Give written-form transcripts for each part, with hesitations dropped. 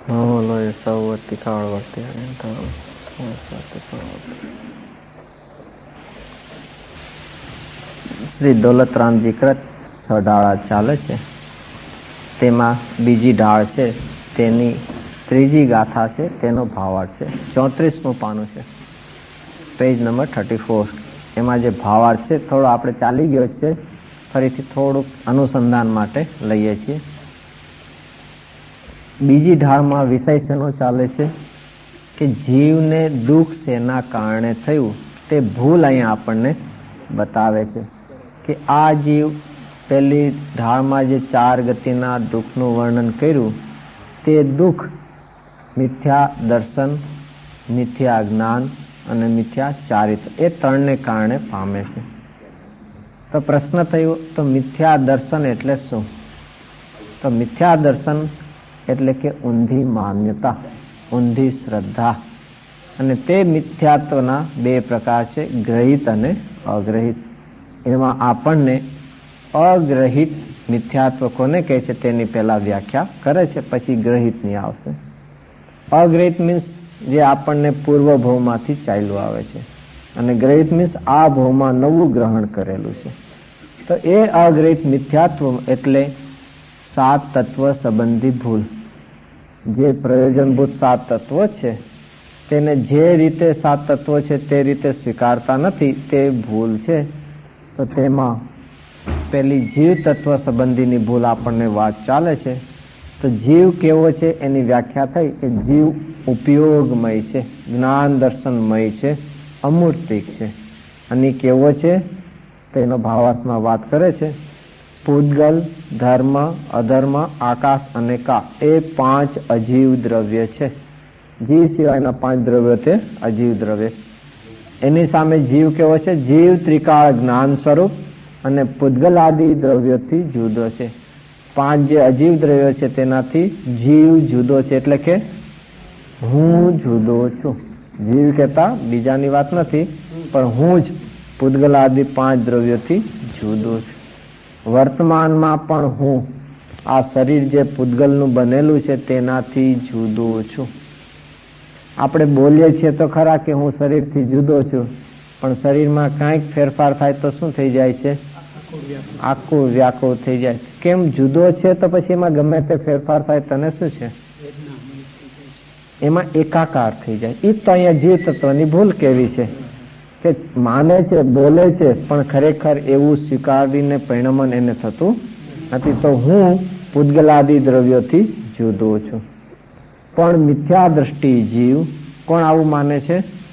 શ્રી દોલતરામજી કૃત 6 ઢાળા ચાલે છે. તેમાં બીજી ઢાળ છે, તેની ત્રીજી ગાથા છે, તેનો ભાવાર્થ છે. 34મું પાનું છે, પેજ નંબર 34. એમાં જે ભાવાર્થ છે થોડો આપણે ચાલી ગયો છે, ફરીથી થોડુંક અનુસંધાન માટે લઈએ છીએ. બીજી ઢાળમાં વિષય શેનો ચાલે છે કે જીવને દુઃખ શેના કારણે થયું તે ભૂલ અહીંયા આપણને બતાવે છે કે આ જીવ પહેલી ઢાળમાં જે 4 ગતિના દુઃખનું વર્ણન કર્યું તે દુઃખ મિથ્યા દર્શન, મિથ્યા જ્ઞાન અને મિથ્યા ચારિત્ર એ 3ને કારણે પામે છે. તો પ્રશ્ન થયો, તો મિથ્યા દર્શન એટલે શું? તો મિથ્યા દર્શન એટલે કે ઊંધી માન્યતા, ઊંધી શ્રદ્ધા. અને તે મિથ્યાત્વના 2 પ્રકાર છે, ગ્રહિત અને અગ્રહિત. એમાં આપણને અગ્રહિત મિથ્યાત્વ કોને કહે છે તેની પહેલા વ્યાખ્યા કરે છે, પછી ગ્રહિતની આવશે. અગ્રહિત મીન્સ જે આપણને પૂર્વ ભવમાંથી ચાલ્યું આવે છે, અને ગ્રહિત મીન્સ આ ભવમાં નવું ગ્રહણ કરેલું છે. તો એ અગ્રહિત મિથ્યાત્વ એટલે 7 તત્વ સંબંધી ભૂલ. જે પ્રયોજનભૂત 7 તત્વો છે તેને જે રીતે 7 તત્વો છે તે રીતે સ્વીકારતા નથી, તે ભૂલ છે. તો તેમાં પેલી જીવ તત્વ સંબંધીની ભૂલ આપણને વાત ચાલે છે. તો જીવ કેવો છે એની વ્યાખ્યા થઈ કે જીવ ઉપયોગમય છે, જ્ઞાન દર્શનમય છે, અમૂર્તિક છે. અને કેવો છે તેનો ભાવાર્થમાં વાત કરે છે. પૂતગલ, ધર્મ, અધર્મ, આકાશ અને કા એ 5 અજીવ દ્રવ્ય છે. જીવ સિવાયના 5 દ્રવ્યો તે અજીવ દ્રવ્ય. એની સામે જીવ કેવો છે? જીવ ત્રિકાળ જ્ઞાન સ્વરૂપ અને પૂતગલ આદિ દ્રવ્યોથી જુદો છે. 5 જે અજીવ દ્રવ્યો છે તેનાથી જીવ જુદો છે, એટલે કે હું જુદો છું. જીવ કહેતા બીજાની વાત નથી, પણ હું જ પૂતગલ આદિ 5 દ્રવ્યોથી જુદો છું. વર્તમાનમાં પણ હું આ શરીર જે પૂતગલનું બનેલું છે તેનાથી જુદો છું. આપણે બોલીએ છીએ તો ખરા કે હું શરીરથી જુદો છું, પણ શરીરમાં કાંઈક ફેરફાર થાય તો શું થઈ જાય છે? આખું વ્યાકુળ થઈ જાય. કેમ જુદો છે? તો પછી એમાં ગમે તે ફેરફાર થાય તને શું છે? એમાં એકાકાર થઈ જાય. એ તો અહીંયા જીવ તત્વની ભૂલ કેવી છે કે માને છે, બોલે છે, પણ ખરેખર એવું સ્વીકારીને પરિણમન એને થતું નથી. તો હું પૂતગલાદિ દ્રવ્યોથી જુદો છું. પણ મિથ્યા દ્રષ્ટિ જીવ કોણ આવું માને છે?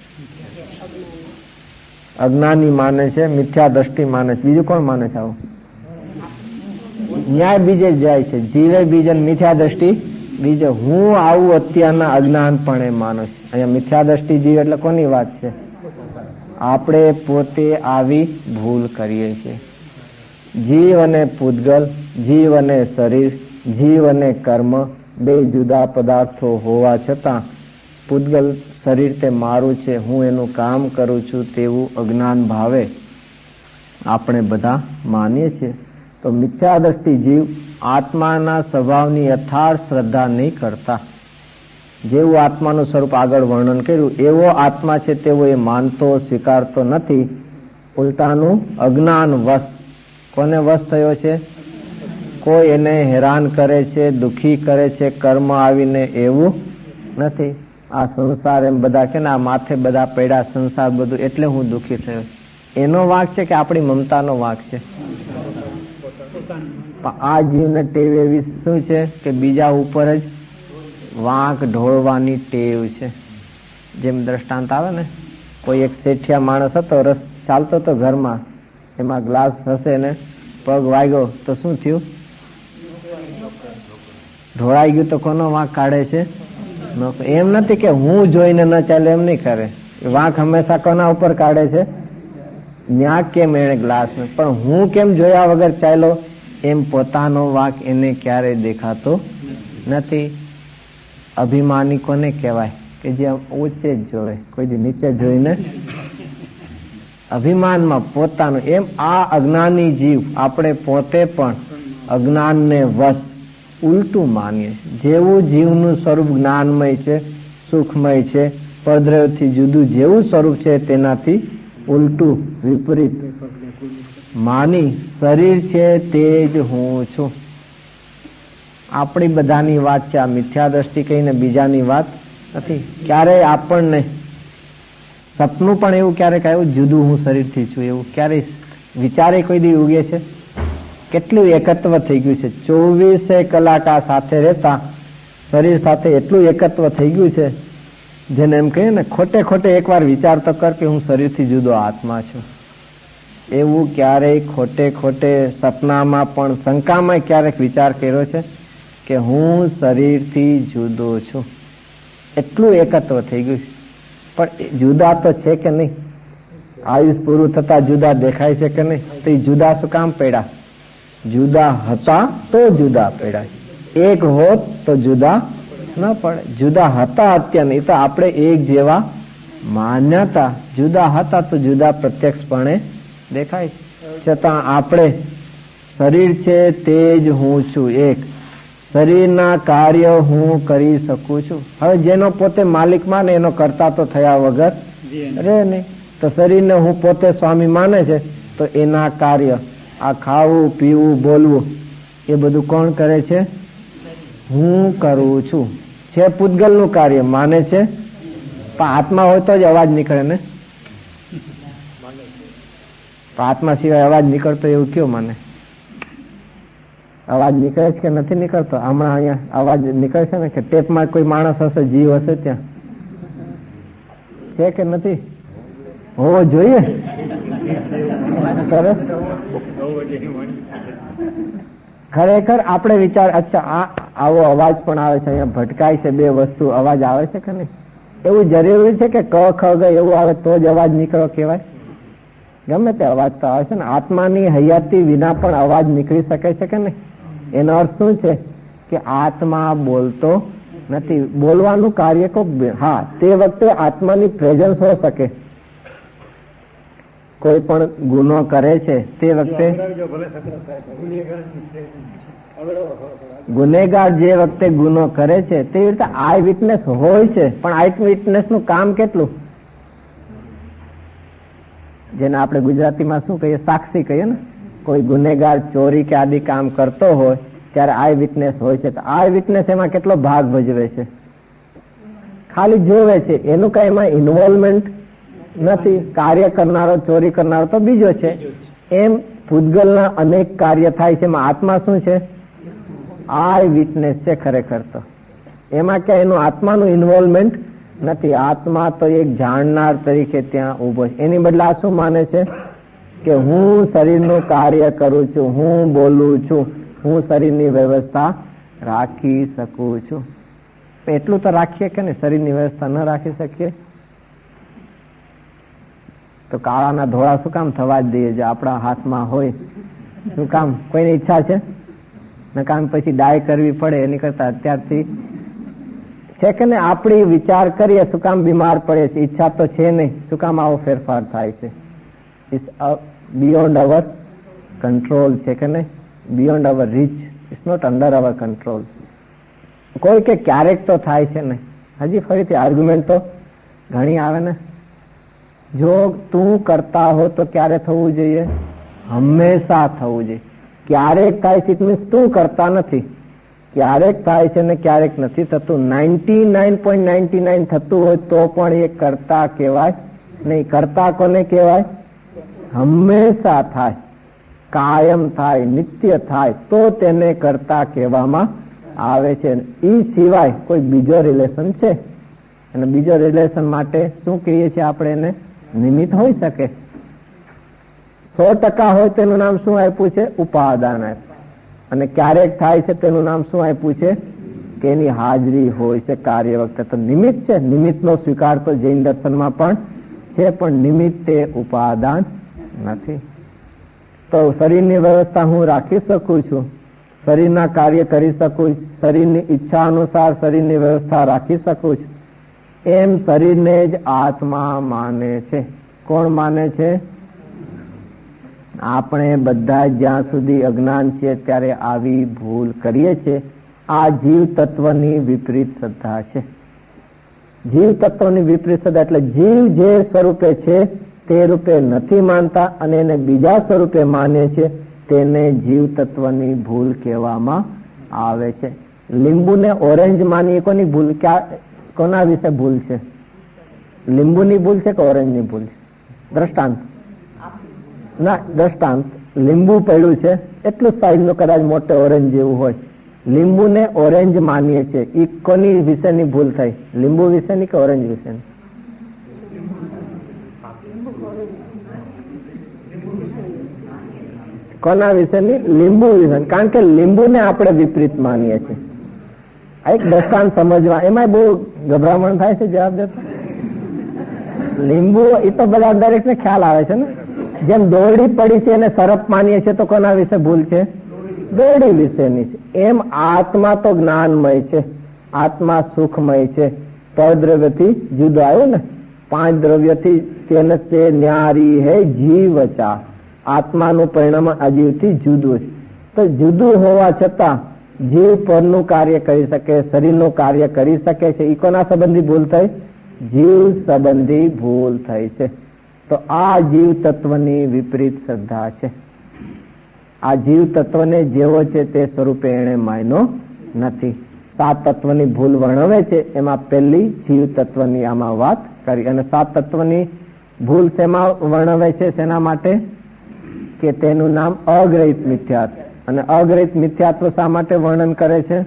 અજ્ઞાની માને છે, મિથ્યા દ્રષ્ટિ માને છે. બીજું કોણ માને છે આવું? ન્યાય બીજે જાય છે. જીવે બીજે, મિથ્યા દ્રષ્ટિ બીજે. હું આવું અત્યારના અજ્ઞાન પણ એ માનું છે. અહીંયા મિથ્યા દ્રષ્ટિ જીવ એટલે કોની વાત છે? આપણે પોતે આવી ભૂલ કરીએ છીએ. જીવ અને પૂતગલ, જીવ અને શરીર, જીવ અને કર્મ 2 જુદા પદાર્થો હોવા છતાં પૂતગલ શરીર તે મારું છે, હું એનું કામ કરું છું તેવું અજ્ઞાન ભાવે આપણે બધા માનીએ છીએ. તો મિથ્યા દ્રષ્ટિ જીવ આત્માના સ્વભાવની યથાર્થ શ્રદ્ધા નહીં કરતા. જેવું આત્માનું સ્વરૂપ આગળ વર્ણન કર્યું એવો આત્મા છે તેવો એ માનતો, સ્વીકારતો નથી. ઉલટાનું અજ્ઞાન વશ. કોને વશ થયો છે? કોઈ એને હેરાન કરે છે, દુઃખી કરે છે કર્મ આવીને, એવું નથી. આ સંસાર એમ બધા કે આ માથે બધા પડ્યા સંસાર બધું એટલે હું દુઃખી થયો. એનો વાંક છે કે આપણી મમતાનો વાંક છે? આ જીવને ટેવ એવી શું છે કે બીજા ઉપર જ વાંક ઢોળવાની ટેવ છે. જેમ દ્રષ્ટાંત આવે ને, કોઈ એક શેઠિયા માણસ હતો, રસ ચાલતો હતો ઘરમાં, એમાં ગ્લાસ હશે ને પગ વાગ્યો તો શું થયું? ઢોળાઈ ગયું. તો કોનો વાંક કાઢે છે? એમ નથી કે હું જોઈને ન ચાલે, એમ નહીં કરે. વાંક હંમેશા કોના ઉપર કાઢે છે? ન્યા કેમ એને ગ્લાસ માં, પણ હું કેમ જોયા વગર ચાલ્યો, એમ પોતાનો વાંક એને ક્યારેય દેખાતો નથી. અભિમાની કોને કહેવાય? કે જે ઊંચે જ જોવે, કોઈ નીચે જોઈને અભિમાનમાં પોતાનું. એમ આ અજ્ઞાની જીવ, આપણે પોતે પણ અજ્ઞાનને વશ ઉલટું માનીએ. જેવું જીવનું સ્વરૂપ જ્ઞાનમય છે, સુખમય છે, પરદ્રવ્યથી જુદું જેવું સ્વરૂપ છે તેનાથી ઉલટું વિપરીત માની શરીર છે તે જ હું છું. આપણી બધાની વાત છે, આ મિથ્યા દ્રષ્ટિ કહીને બીજાની વાત નથી. ક્યારેય આપણને સપનું પણ એવું ક્યારેક આવ્યું જુદું હું શરીરથી છું, એવું ક્યારેય વિચારે કોઈ દી ઉગે છે? કેટલું એકત્વ થઈ ગયું છે. 24 કલાક આ સાથે રહેતા શરીર સાથે એટલું એકત્વ થઈ ગયું છે, જેને એમ કહીએ ને ખોટે ખોટે એકવાર વિચાર તો કર કે હું શરીરથી જુદો આત્મા છું. એવું ક્યારેય ખોટે ખોટે સપનામાં પણ શંકામાં ક્યારેક વિચાર કર્યો છે કે હું શરીરથી જુદો છું? એટલું એકત્વ થઈ ગયું છે. પણ જુદા તો છે કે નહીં? આયુષ પૂરું થતા જુદા દેખાય છે કે નહીં? તો એ જુદા શું કામ પડ્યા? જુદા હતા તો જુદા પડ્યા. એક હોત તો જુદા ન પડે. જુદા હતા અત્યારે, નહીં તો આપણે એક જેવા માન્યતા. જુદા હતા તો જુદા પ્રત્યક્ષપણે દેખાય. છતાં આપણે શરીર છે તે જ હું છું, એક. શરીરના કાર્ય હું કરી શકું છું. હવે જેનો પોતે માલિક માને એનો કરતા તો થયા વગર રે નહીં. તો શરીરને હું પોતે સ્વામી માને છે તો એના કાર્ય, આ ખાવું પીવું બોલવું એ બધું કોણ કરે છે? હું કરું છું. છે પૂતગલનું કાર્ય, માને છે. પણ આત્મા હોય તો જ અવાજ નીકળે ને. આત્મા સિવાય અવાજ નીકળતો એવું કયો માને? અવાજ નીકળે છે કે નથી નીકળતો? હમણાં અહીંયા અવાજ નીકળે છે ને કે ટેપમાં કોઈ માણસ હશે, જીવ હશે ત્યાં? છે કે નથી? હોવો જોઈએ. ખરેખર આપણે વિચાર, અચ્છા આવો અવાજ પણ આવે છે, અહીંયા ભટકાય છે બે વસ્તુ, અવાજ આવે છે કે નહીં? એવું જરૂરી છે કે ક ખ ગ એવું આવે તો જ અવાજ નીકળો કહેવાય? ગમે તે અવાજ તો આવે છે ને. આત્માની હયાતી વિના પણ અવાજ નીકળી શકે છે કે નહીં? એનો અર્થ શું છે? કે આત્મા બોલતો નથી. બોલવાનું કાર્ય હા, તે વખતે આત્માની પ્રેઝન્સ હો શકે. કોઈ પણ ગુનો કરે છે તે વખતે, ગુનેગાર જે વખતે ગુનો કરે છે તે રીતે આઈ વિટનેસ હોય છે. પણ આઈ વિટનેસ નું કામ કેટલું? જેને આપણે ગુજરાતીમાં શું કહીએ? સાક્ષી કહીએ ને. કોઈ ગુનેગાર ચોરી કે આદિ કામ કરતો હોય ત્યારે આઈ વિટનેસ હોય છે. તો આઈ વિટનેસ એમાં કેટલો ભાગ ભજવે છે? ખાલી જોવે છે, એનું કઈ એમાં ઇન્વોલ્વમેન્ટ નથી. કાર્ય કરનારો, ચોરી કરનારો તો બીજો છે. એમ પૂતગલના અનેક કાર્ય થાય છે. એમાં આત્મા શું છે? આઈ વિટનેસ છે ખરેખર તો. એમાં ક્યાં એનું આત્માનું ઇન્વોલ્વમેન્ટ નથી. આત્મા તો એક જાણનાર તરીકે ત્યાં ઉભો છે. એની બદલે આ શું માને છે? કે હું શરીરનું કાર્ય કરું છું, હું બોલું છું, હું શરીરની વ્યવસ્થા રાખી શકું છું. એટલું તો રાખીએ કે નહીં? શરીરની વ્યવસ્થા ન રાખી શકીએ તો કાળાના ધોળા શું કામ થવા જ દઈએ? જે આપણા હાથમાં હોય શું કામ? કોઈની ઈચ્છા છે ને કામ પછી ડાય કરવી પડે એની કરતા અત્યારથી છે કે ને આપણી વિચાર કરીએ શું કામ બીમાર પડે છે? ઈચ્છા તો છે નહીં, શું કામ આવો ફેરફાર થાય છે? ઇટ્સ બિયોન્ડ અવર કંટ્રોલ છે કે નહીં? Beyond our reach. It's not under our control. કોઈ કે ક્યારેક તો થાય છે ને. હજી ફરીથી આર્ગ્યુમેન્ટ તો ઘણી આવે ને. જો તું કરતા હો તો ક્યારે થવું જોઈએ? હંમેશા થવું જોઈએ. ક્યારેક થાય છે મીન્સ તું કરતા નથી. ક્યારેક થાય છે ને ક્યારેક નથી થતું. 99.99 થતું હોય તો પણ એ કરતા કહેવાય નહીં. કરતા કોને કહેવાય? હંમેશા થાય, કાયમ થાય, નિત્ય થાય તો તેને કરતા કહેવામાં આવે છે. એ સિવાય કોઈ બીજો રિલેશન છે અને બીજો રિલેશન માટે શું કહીએ છીએ આપણે? એને નિમિત્ત હોઈ શકે. 100% હોય તેનું નામ શું આપ્યું છે? ઉપાદાન આપ્યું. અને ક્યારેક થાય છે તેનું નામ શું આપ્યું છે? કે એની હાજરી હોય છે કાર્ય વખતે. તો નિમિત્ત છે. નિમિત્તનો સ્વીકાર તો જૈન દર્શનમાં પણ છે, પણ નિમિત્ત તે ઉપાદાન નથી. તો શરીરની વ્યવસ્થા હું રાખી શકું છું, શરીરના કાર્ય કરી શકું, શરીરની ઈચ્છા અનુસાર શરીરની વ્યવસ્થા રાખી શકું છું. એમ શરીરને જ આત્મા માને છે. કોણ માને છે? આપણે બધા જ્યાં સુધી અજ્ઞાન છીએ ત્યારે આવી ભૂલ કરીએ છીએ આ જીવ તત્વની વિપરીત શ્રદ્ધા છે. જીવ તત્વની વિપરીત શ્રદ્ધા એટલે જીવ જે સ્વરૂપે છે તે રૂપે નથી માનતા અને એને બીજા સ્વરૂપે માને છે, તેને જીવ તત્વની ભૂલ કહેવામાં આવે છે. લીંબુને ઓરેન્જ માની કોની ભૂલ? કોના વિશે ભૂલ છે? લીંબુની ભૂલ છે કે ઓરેન્જની ભૂલ છે? દ્રષ્ટાંત ના, દ્રષ્ટાંત લીંબુ પડ્યું છે એટલું સાઈઝ નું કદાચ મોટે ઓરેન્જ જેવું હોય, લીંબુને ઓરેન્જ માનીએ છીએ, એ કોની વિશેની ભૂલ થઈ? લીંબુ વિશેની કે ઓરેન્જ વિશેની? કોના વિશેની? લીંબુ વિશે. કારણ કે લીંબુને આપણે વિપરીત માનીએ છીએ. એક દ્રષ્ટાંત સમજવા એમાં બહુ ગભરામણ થાય છે જવાબ દેતા. લીંબુ એ તો બધા દરેક ને ખ્યાલ આવે છે ને. જેમ દોરડી પડી છે એને સરપ માનીએ છીએ તો કોના વિશે ભૂલ છે? દોરડી વિશેની છે. એમ આત્મા તો જ્ઞાનમય છે, આત્મા સુખમય છે, પરદ્રવ્યથી જુદો આવ્યો ને. 5 દ્રવ્યથી તેને તે ન્યારી હે જીવચા. આત્માનું પરિણામ અજીવથી જુદું છે. તો જુદું હોવા છતાં જીવ પરનું કાર્ય કરી શકે, શરીરનું કાર્ય કરી શકે છે. એ કોના સંબંધી ભૂલ થઈ? જીવ સંબંધી ભૂલ થઈ છે. તો આ જીવ તત્વની વિપરીત શ્રદ્ધા છે. આ જીવ તત્વને જેવો છે તે સ્વરૂપે એને માન્યો નથી. 7 તત્વની ભૂલ વર્ણવે છે એમાં પહેલી જીવ તત્વની આમાં વાત કરી. અને 7 તત્વની ભૂલ શેમાં વર્ણવે છે? શેના માટે? કે તેનું નામ અગ્રહિત મિથ્યાત્વ. અને અગ્રહિત મિથ્યાત્વ શા માટે વર્ણન કરે છે?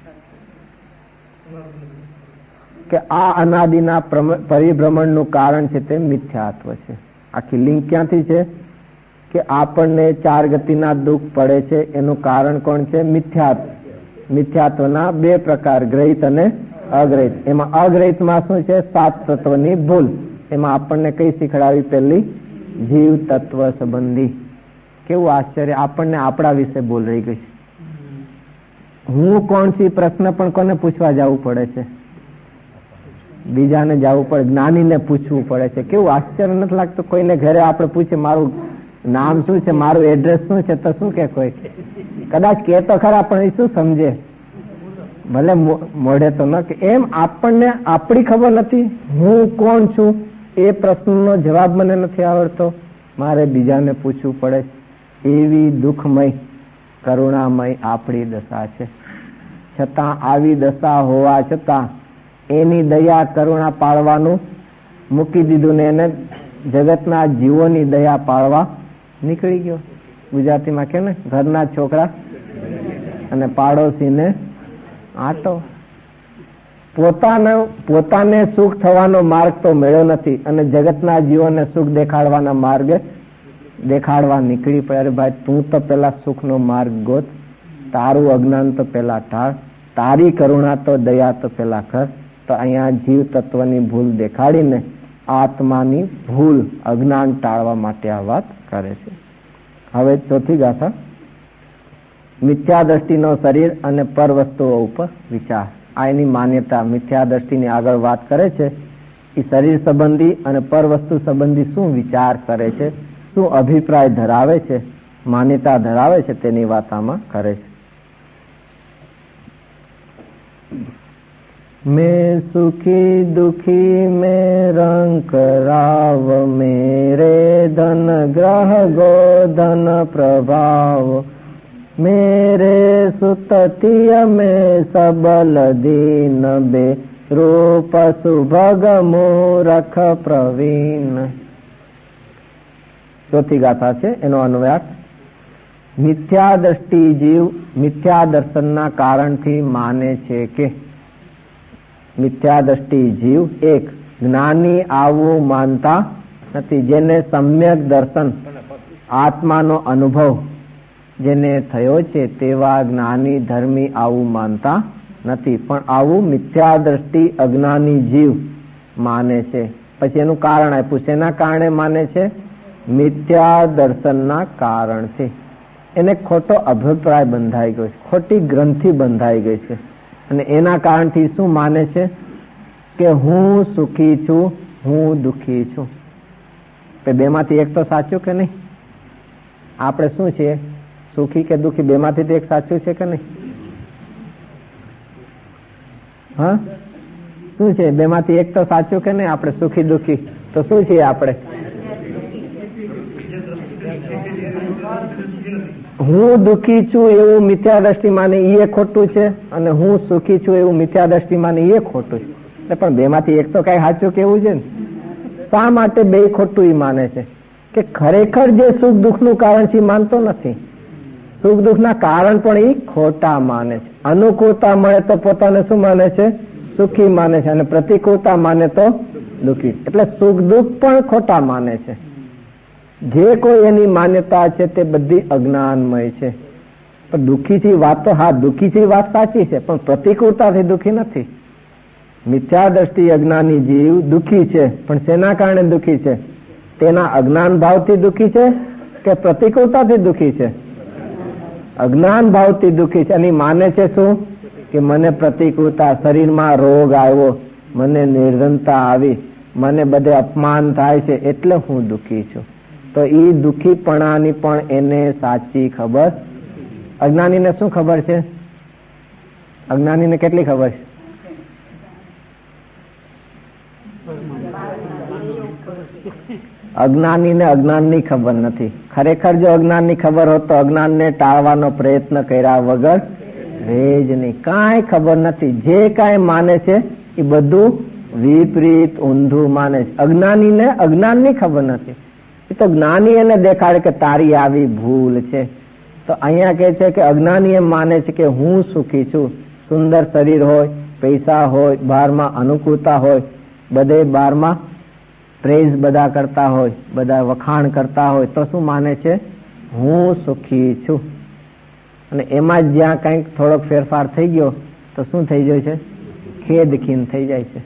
કે આ અનાદિના પરિભ્રમણનું કારણ છે તે મિથ્યાત્વ છે. આખી લિંક ક્યાંથી છે? કે આપણને 4 ગતિના દુઃખ પડે છે એનું કારણ કોણ છે? મિથ્યાત્વ. મિથ્યાત્વના 2 પ્રકાર, ગ્રહિત અને અગ્રહિત. એમાં અગ્રહિતમાં શું છે? 7 તત્વની ભૂલ. એમાં આપણને કઈ શીખડાવી? પહેલી જીવ તત્વ સંબંધી. કેવું આશ્ચર્ય! આપણને આપણા વિશે ભૂલ રહી ગઈ. હું કોણ છું પ્રશ્ન પણ કોને પૂછવા જવું પડે છે? બીજાને જવું પડે, જ્ઞાનીને પૂછવું પડે છે. કેવું આશ્ચર્ય નથી લાગતું? કોઈને ઘરે આપણે પૂછે મારું નામ શું છે, મારું એડ્રેસ શું છે, તો શું કે કોઈ કદાચ કે તો ખરા પણ એ શું સમજે? ભલે મોઢે તો ન કે. એમ આપણને આપણી ખબર નથી. હું કોણ છું એ પ્રશ્નનો જવાબ મને નથી આવડતો, મારે બીજાને પૂછવું પડે. એવી દુઃખમય કરુણામય આપણી દશા છે. છતાં આવી દશા હોવા છતાં એની દયા કરુણા પાળવાનું મૂકી દીધું ને એને જગતના જીવોની દયા પાળવા નીકળી ગયો. ગુજરાતીમાં કે ને, ઘરના છોકરા અને પાડોશીને આટો. પોતાને સુખ થવાનો માર્ગ તો મળ્યો નથી અને જગતના જીવોને સુખ દેખાડવાના માર્ગે દેખાડવા નીકળી પડે. અરે ભાઈ, તું તો પેલા સુખનો માર્ગ ગોત, તારું અજ્ઞાન તો પેલા ટાળ, તારી કરુણા તો દયા તો પેલા કર. તો અહીંયા જીવ તત્વની ભૂલ દેખાડીને આત્માની ભૂલ, અજ્ઞાન ટાળવા માટે આ વાત કરે છે. હવે ચોથી ગાથા, મિથ્યા દ્રષ્ટિનો શરીર અને પર વસ્તુઓ ઉપર વિચાર. આ એની માન્યતા મિથ્યા દ્રષ્ટિની આગળ વાત કરે છે. એ શરીર સંબંધી અને પર વસ્તુ સંબંધી શું વિચાર કરે છે, શું અભિપ્રાય ધરાવે છે, માન્યતા ધરાવે છે, તેની વાત આમાં કરે છે. मैं सुखी दुखी में रंग राव, मेरे धन ग्रह गोधन प्रभाव, मेरे सुततिय में सबल दीन बे रूप सुभग मूरख प्रवीण. ચોથી ગાથા છે, એનો અન્વયાર્થ. મિથ્યા દ્રષ્ટિ જીવ મિથ્યા દર્શનના કારણથી માને છે કે મિથ્યા દ્રષ્ટિ જીવ એક જ્ઞાની આવું માનતા નથી. જેને સમ્યક દર્શન આત્માનો અનુભવ જેને થયો છે તેવા જ્ઞાની ધર્મી આવું માનતા નથી. પણ આવું મિથ્યા દ્રષ્ટિ અજ્ઞાની જીવ માને છે. પછી એનું કારણ આપ્યું. શેના કારણે માને છે? મિથ્યા દર્શનના કારણથી. એને ખોટો અભિપ્રાય બંધાઈ ગયો છે, ખોટી ગ્રંથિ બંધાઈ ગઈ છે. અને એના કારણથી શું માને છે? કે હું સુખી છું, હું દુઃખી છું. બેમાંથી એક તો સાચું કે નહીં? આપણે શું છીએ? સુખી કે દુઃખી? બેમાંથી એક સાચું છે કે નહીં? હા, શું છે? બેમાંથી એક તો સાચું કે નહીં? આપણે સુખી દુઃખી તો શું છીએ આપણે? હું દુઃખી છું એવું મિથ્યા દ્રષ્ટિ માને એ ખોટું છે, અને હું સુખી છું એવું મિથ્યા દ્રષ્ટિ માને એ ખોટું છે. પણ બેમાંથી એક તો કઈ સાચું કેવું છે ને? શા માટે બે ખોટું એ માને છે? કે ખરેખર જે સુખ દુઃખ નું કારણ છે એ માનતો નથી. સુખ દુઃખ ના કારણ પણ એ ખોટા માને છે. અનુકૂળતા મળે તો પોતાને શું માને છે? સુખી માને છે, અને પ્રતિકૂળતા માને તો દુઃખી. એટલે સુખ દુઃખ પણ ખોટા માને છે. જે કોઈ એની માન્યતા છે તે બધી અજ્ઞાનમય છે. પણ દુઃખી છે વાત તો હા, દુઃખી છે વાત સાચી છે, પણ પ્રતિકૂળતાથી દુઃખી નથી. મિથ્યા દ્રષ્ટિ અજ્ઞાની જીવ દુઃખી છે, પણ શેના કારણે દુઃખી છે? તેના અજ્ઞાન ભાવથી દુઃખી છે કે પ્રતિકૂળતાથી દુઃખી છે? અજ્ઞાન ભાવથી દુઃખી છે. અને માને છે શું? કે મને પ્રતિકૂળતા, શરીરમાં રોગ આવ્યો, મને નિર્ધનતા આવી, મને બધે અપમાન થાય છે, એટલે હું દુઃખી છું. તો એ દુઃખીપણાની પણ એને સાચી ખબર. અજ્ઞાનીને શું ખબર છે? અજ્ઞાનીને કેટલી ખબર છે? અજ્ઞાનીને અજ્ઞાનની ખબર નથી. ખરેખર જો અજ્ઞાનની ખબર હોત તો અજ્ઞાનને ટાળવાનો પ્રયત્ન કર્યા વગર રહે જ નહીં. કાંઈ ખબર નથી. જે કાંઈ માને છે એ બધું વિપરીત ઊંધું માને છે. અજ્ઞાનીને અજ્ઞાનની ખબર નથી. એ તો જ્ઞાની એને દેખાડે કે તારી આવી ભૂલ છે. તો અહીંયા કહે છે કે અજ્ઞાની એમ માને છે કે હું સુખી છું. સુંદર શરીર હોય, પૈસા હોય, બહારમાં અનુકૂળતા હોય, બધે બહારમાં પ્રેઝ બધા કરતા હોય, બધા વખાણ કરતા હોય, તો શું માને છે? હું સુખી છું. અને એમાં જ જ્યાં કંઈક થોડોક ફેરફાર થઈ ગયો તો શું થઈ જાય છે? ખેદખીન થઈ જાય છે.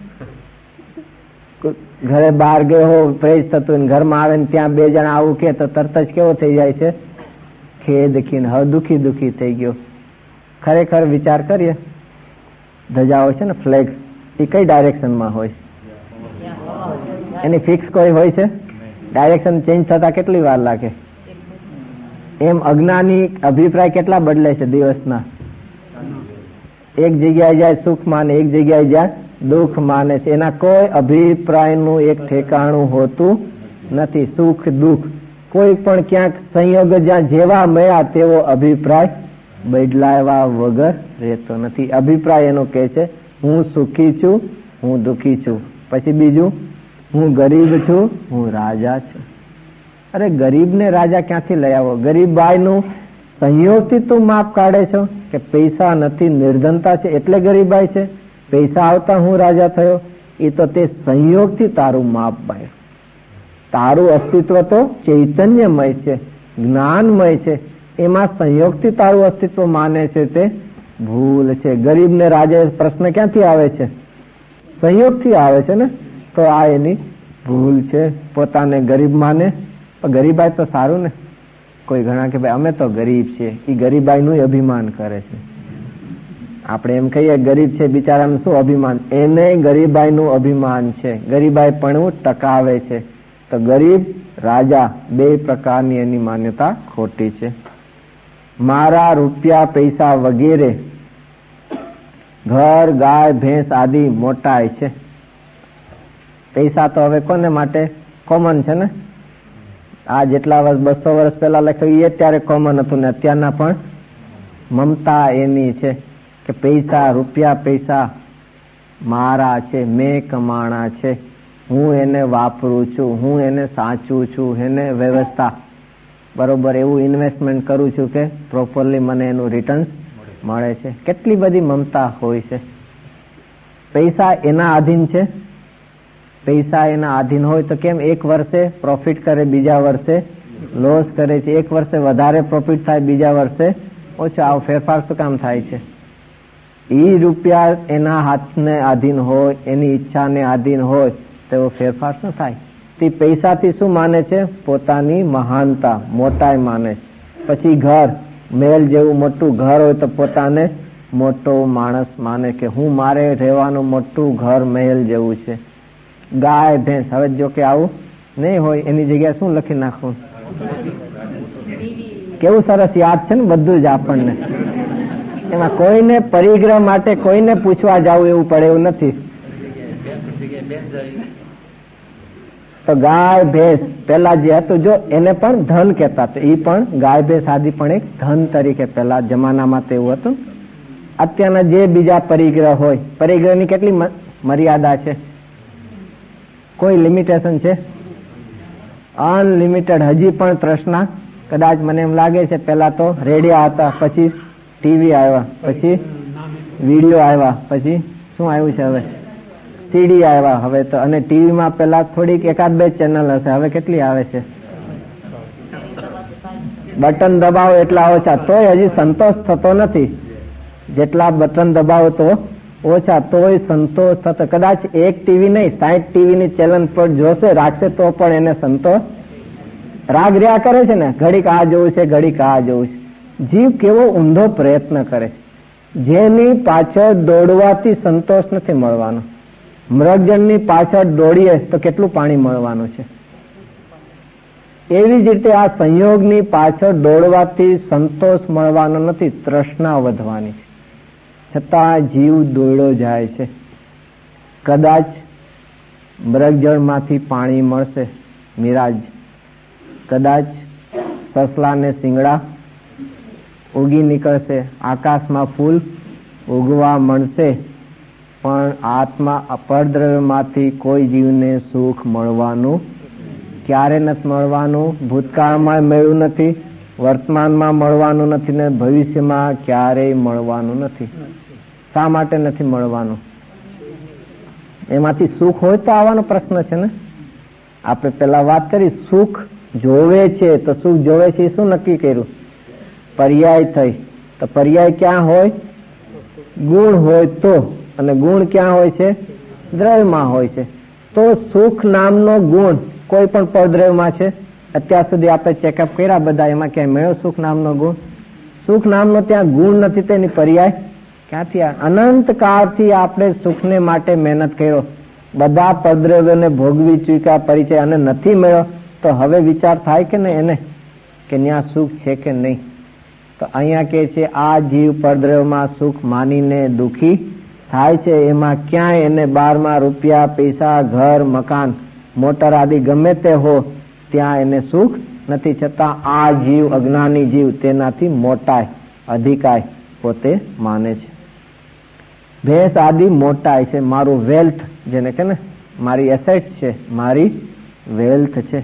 ઘરે બહાર ગયો હો, પ્રેઝ થતું, ઘરમાં આવે ને ત્યાં બે જણા આવું કે તો તરત જ કેવો થઈ જાય છે? ખેદખીન. હવે દુઃખી દુઃખી થઈ ગયો. ખરેખર વિચાર કરીએ, ધજા હોય છે ને, ફ્લેગ, એ કઈ ડાયરેક્શનમાં હોય છે? એની ફિક્સ કોઈ હોય છે? ડાયરેક્શન ચેન્જ થતા કેટલી વાર લાગે? એમ અજ્ઞાની અભિપ્રાય કેટલા બદલે છે દિવસના? એક જગ્યાએ જાય સુખ માને, એક જગ્યાએ જાય દુઃખ માને છે. એના કોઈ અભિપ્રાયનું એક ઠેકાણું હોતું નથી. સુખ દુઃખ કોઈ પણ ક્યાંક સંયોગ જ્યાં જેવા મળ્યા તેવો અભિપ્રાય બદલાવા વગર રહેતો નથી. અભિપ્રાય એનો કહે છે હું સુખી છું, હું દુઃખી છું. પછી બીજું, હું ગરીબ છું, હું રાજા છું. અરે ગરીબ ને રાજા ક્યાંથી લઈ આવો? ગરીબાઈ નું સંયોગથી તું માપ કાઢે છો કે પૈસા નથી, નિર્ધનતા છે એટલે ગરીબાઈ છે? પૈસા આવતા હું રાજા થયો? એ તો તે સંયોગથી તારું માપ પાડ્યું. તારું અસ્તિત્વ તો ચૈતન્યમય છે, જ્ઞાનમય છે. એમાં સંયોગથી તારું અસ્તિત્વ માને છે તે ભૂલ છે. ગરીબ ને રાજા પ્રશ્ન ક્યાંથી આવે છે? સંયોગથી આવે છે ને. તો આ એની ભૂલ છે. પોતાને ગરીબ માને. ગરીબાઈ તો સારું ને. કોઈ ઘણા કે ભાઈ અમે તો ગરીબ છીએ, એ ગરીબાઈ નું અભિમાન કરે છે. આપણે એમ કહીએ ગરીબ છે બિચારાનું શું અભિમાન? એને ગરીબાઈ નું અભિમાન છે. ગરીબાઈ પણ ટકાવે છે. તો ગરીબ રાજા બે પ્રકારની એની માન્યતા ખોટી છે. મારા રૂપિયા પૈસા વગેરે, ઘર ગાય ભેંસ આદિ મોટાઈ છે. પૈસા તો હવે કોને માટે? કોમન છે ને. આ જેટલા વર્ષ 200 વર્ષ પહેલા લખ્યું એ ત્યારે કોમન હતું ને અત્યારના પણ મમતા એની છે કે પૈસા, રૂપિયા પૈસા મારા છે, મેં કમાણા છે, હું એને વાપરું છું, હું એને સાચું છું, એને વ્યવસ્થા બરોબર એવું ઇન્વેસ્ટમેન્ટ કરું છું કે પ્રોપરલી મને એનું રિટર્ન્સ મળે છે. કેટલી બધી મમતા હોય છે. પૈસા એના આધીન છે. પૈસા એના આધીન હોય તો કેમ એક વર્ષે પ્રોફિટ કરે, બીજા વર્ષે લોસ કરે છે? એક વર્ષે વધારે પ્રોફિટ થાય, બીજા વર્ષે ઓછો. આવો ફેરફાર શું કામ થાય છે? એ રૂપિયા એના હાથને આધીન હોય, એની ઈચ્છાને આધીન હોય તો ફેરફાર શું થાય? તે પૈસાથી શું માને છે? પોતાની મહાનતા, મોટાઈ માને. પછી ઘર, મહેલ જેવું મોટું ઘર હોય તો પોતાને મોટો માણસ માને કે હું મારે રહેવાનું મોટું ઘર મહેલ જેવું છે. ગાય ભેંસ, હવે જો કે આવું નહીં હોય એની જગ્યાએ શું લખી નાખવું? કેવું સરસ યાદ છે ને બધું જ આપણને. એમાં કોઈને પરિગ્રહ માટે કોઈને પૂછવા જવું એવું પડે એવું નથી. તો ગાય ભેંસ પેલા જે હતું, જો એને પણ ધન કહેતા, એ પણ ગાય ભેંસ આદિ પણ એક ધન તરીકે પેલા જમાનામાં તો એવું હતું. અત્યારના જે બીજા પરિગ્રહ હોય, પરિગ્રહની કેટલી મર્યાદા છે? કોઈ લિમિટેશન છે? અનલિમિટેડ. હજી પણ તૃષ્ણા, કદાચ મને એમ લાગે છે પેલા તો રેડિયા હતા, પછી ટીવી આવ્યા, પછી વિડીયો આવ્યા, પછી શું આવ્યું છે હવે? સીડી આવ્યા હવે તો. અને ટીવીમાં પેલા થોડીક એકાદ બે ચેનલ હશે, હવે કેટલી આવે છે? બટન દબાવો એટલા ઓછા, તોય હજી સંતોષ થતો નથી. જેટલા બટન દબાવો તો ઓછા, તોય સંતોષ થતો. કદાચ એક ટીવી નહીં, 60 ટીવીની ચેનલ પર જોશે રાખશે તો પણ એને સંતોષ. રાગ રહ્યા કરે છે ને, ઘડીક આ જોવું છે, ઘડીક આ જોવું છે. જીવ કેવો ઊંધો પ્રયત્ન કરે છે, જેની પાછળ દોડવાથી સંતોષ નથી મળવાનો. મૃગજળની પાછળ દોડીએ તો કેટલું પાણી મળવાનું છે. એવી જ રીતે આ સંયોગની પાછળ દોડવાથી સંતોષ મળવાનો નથી, તૃષ્ણા વધવાની છે. છતાં જીવ દોડ્યો જાય છે. કદાચ મૃગજળમાંથી પાણી મળશે, મિરાજ. કદાચ સસલાને શિંગડા ઉગી નીકળશે, આકાશમાં ફૂલ ઉગવા મળશે, પણ આત્મા પરદ્રવ્યમાંથી કોઈ જીવને સુખ મળવાનું ક્યારે નથી મળવાનું. ભૂતકાળમાં મળ્યું નથી, વર્તમાનમાં મળવાનું નથી, ને ભવિષ્યમાં ક્યારેય મળવાનું નથી. શા માટે નથી મળવાનું? એમાંથી સુખ હોય તો આવવાનો પ્રશ્ન છે ને. આપણે પેલા વાત કરી, સુખ જોવે છે તો સુખ જોવે છે એ શું નક્કી કર્યું? પર્યાય થઈ. તો પર્યાય ક્યાં હોય? ગુણ હોય તો. અને ગુણ ક્યાં હોય છે? દ્રવ્યમાં હોય છે. તો સુખ નામનો ગુણ કોઈ પણ પરદ્રવ્યમાં છે? અત્યાર સુધી આપણે ચેકઅપ કર્યા બધા, એમાં ક્યાંય મળ્યો સુખ નામનો ગુણ? સુખ નામનો ત્યાં ગુણ નથી, તેની પર્યાય ક્યાંથી? અનંત કાળથી આપણે સુખને માટે મહેનત કર્યો, બધા પરદ્રવ્યોને ભોગવી ચૂક્યા, પરિચય અને નથી મળ્યો, તો હવે વિચાર થાય કે નહીં એને કે ત્યાં સુખ છે કે નહીં? તો અહીંયા કે છે આ જીવ પરદ્રવ્યમાં સુખ માનીને દુખી થાય છે. એમાં ક્યાંય એને 12માં રૂપિયા, પૈસા, ઘર, મકાન, મોટર આદિ ગમે તે હો, ત્યાં એને સુખ નથી. છતાં આ જીવ, અજ્ઞાની જીવ, તેનાથી મોટાય, અધિકાય પોતે માને છે. ભેંસ આદિ મોટાય છે, મારું વેલ્થ, જેને કે ને મારી એસેટ છે, મારી વેલ્થ છે.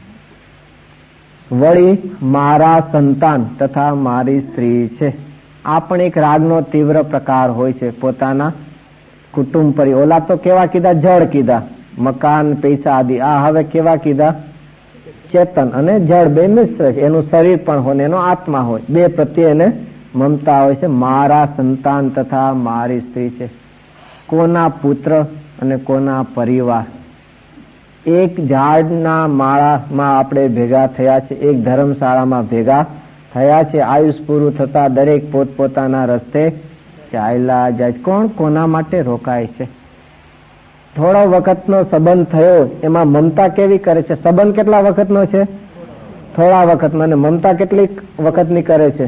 વળી મારા સંતાન તથા મારી સ્ત્રી છે. આ પણ એક રાગનો તીવ્ર પ્રકાર હોય છે. પોતાના કુટુંબ પર, ઓલા તો કેવા કીધા? જળ કીધા, મકાન, પૈસા આદિ. આ હવે કેવા કીધા? ચેતન અને જળ બે મિશ્ર છે. એનું શરીર પણ હોય, એનો આત્મા હોય, બે પ્રત્યે એને મમતા હોય છે. મારા સંતાન તથા મારી સ્ત્રી છે. કોના પુત્ર અને કોના પરિવાર? એક ઝાડના માળામાં આપણે ભેગા થયા છે, એક ધર્મશાળામાં ભેગા થયા છે. આયુષ પૂરું થતા દરેક પોતપોતાના રસ્તે ચાલ્યા જાય. કોણ કોના માટે રોકાય છે? થોડો વખતનો સંબંધ થયો, એમાં મમતા કેવી કરે છે? સંબંધ કેટલા વખતનો છે? થોડા વખતનો. અને મમતા કેટલી વખતની કરે છે?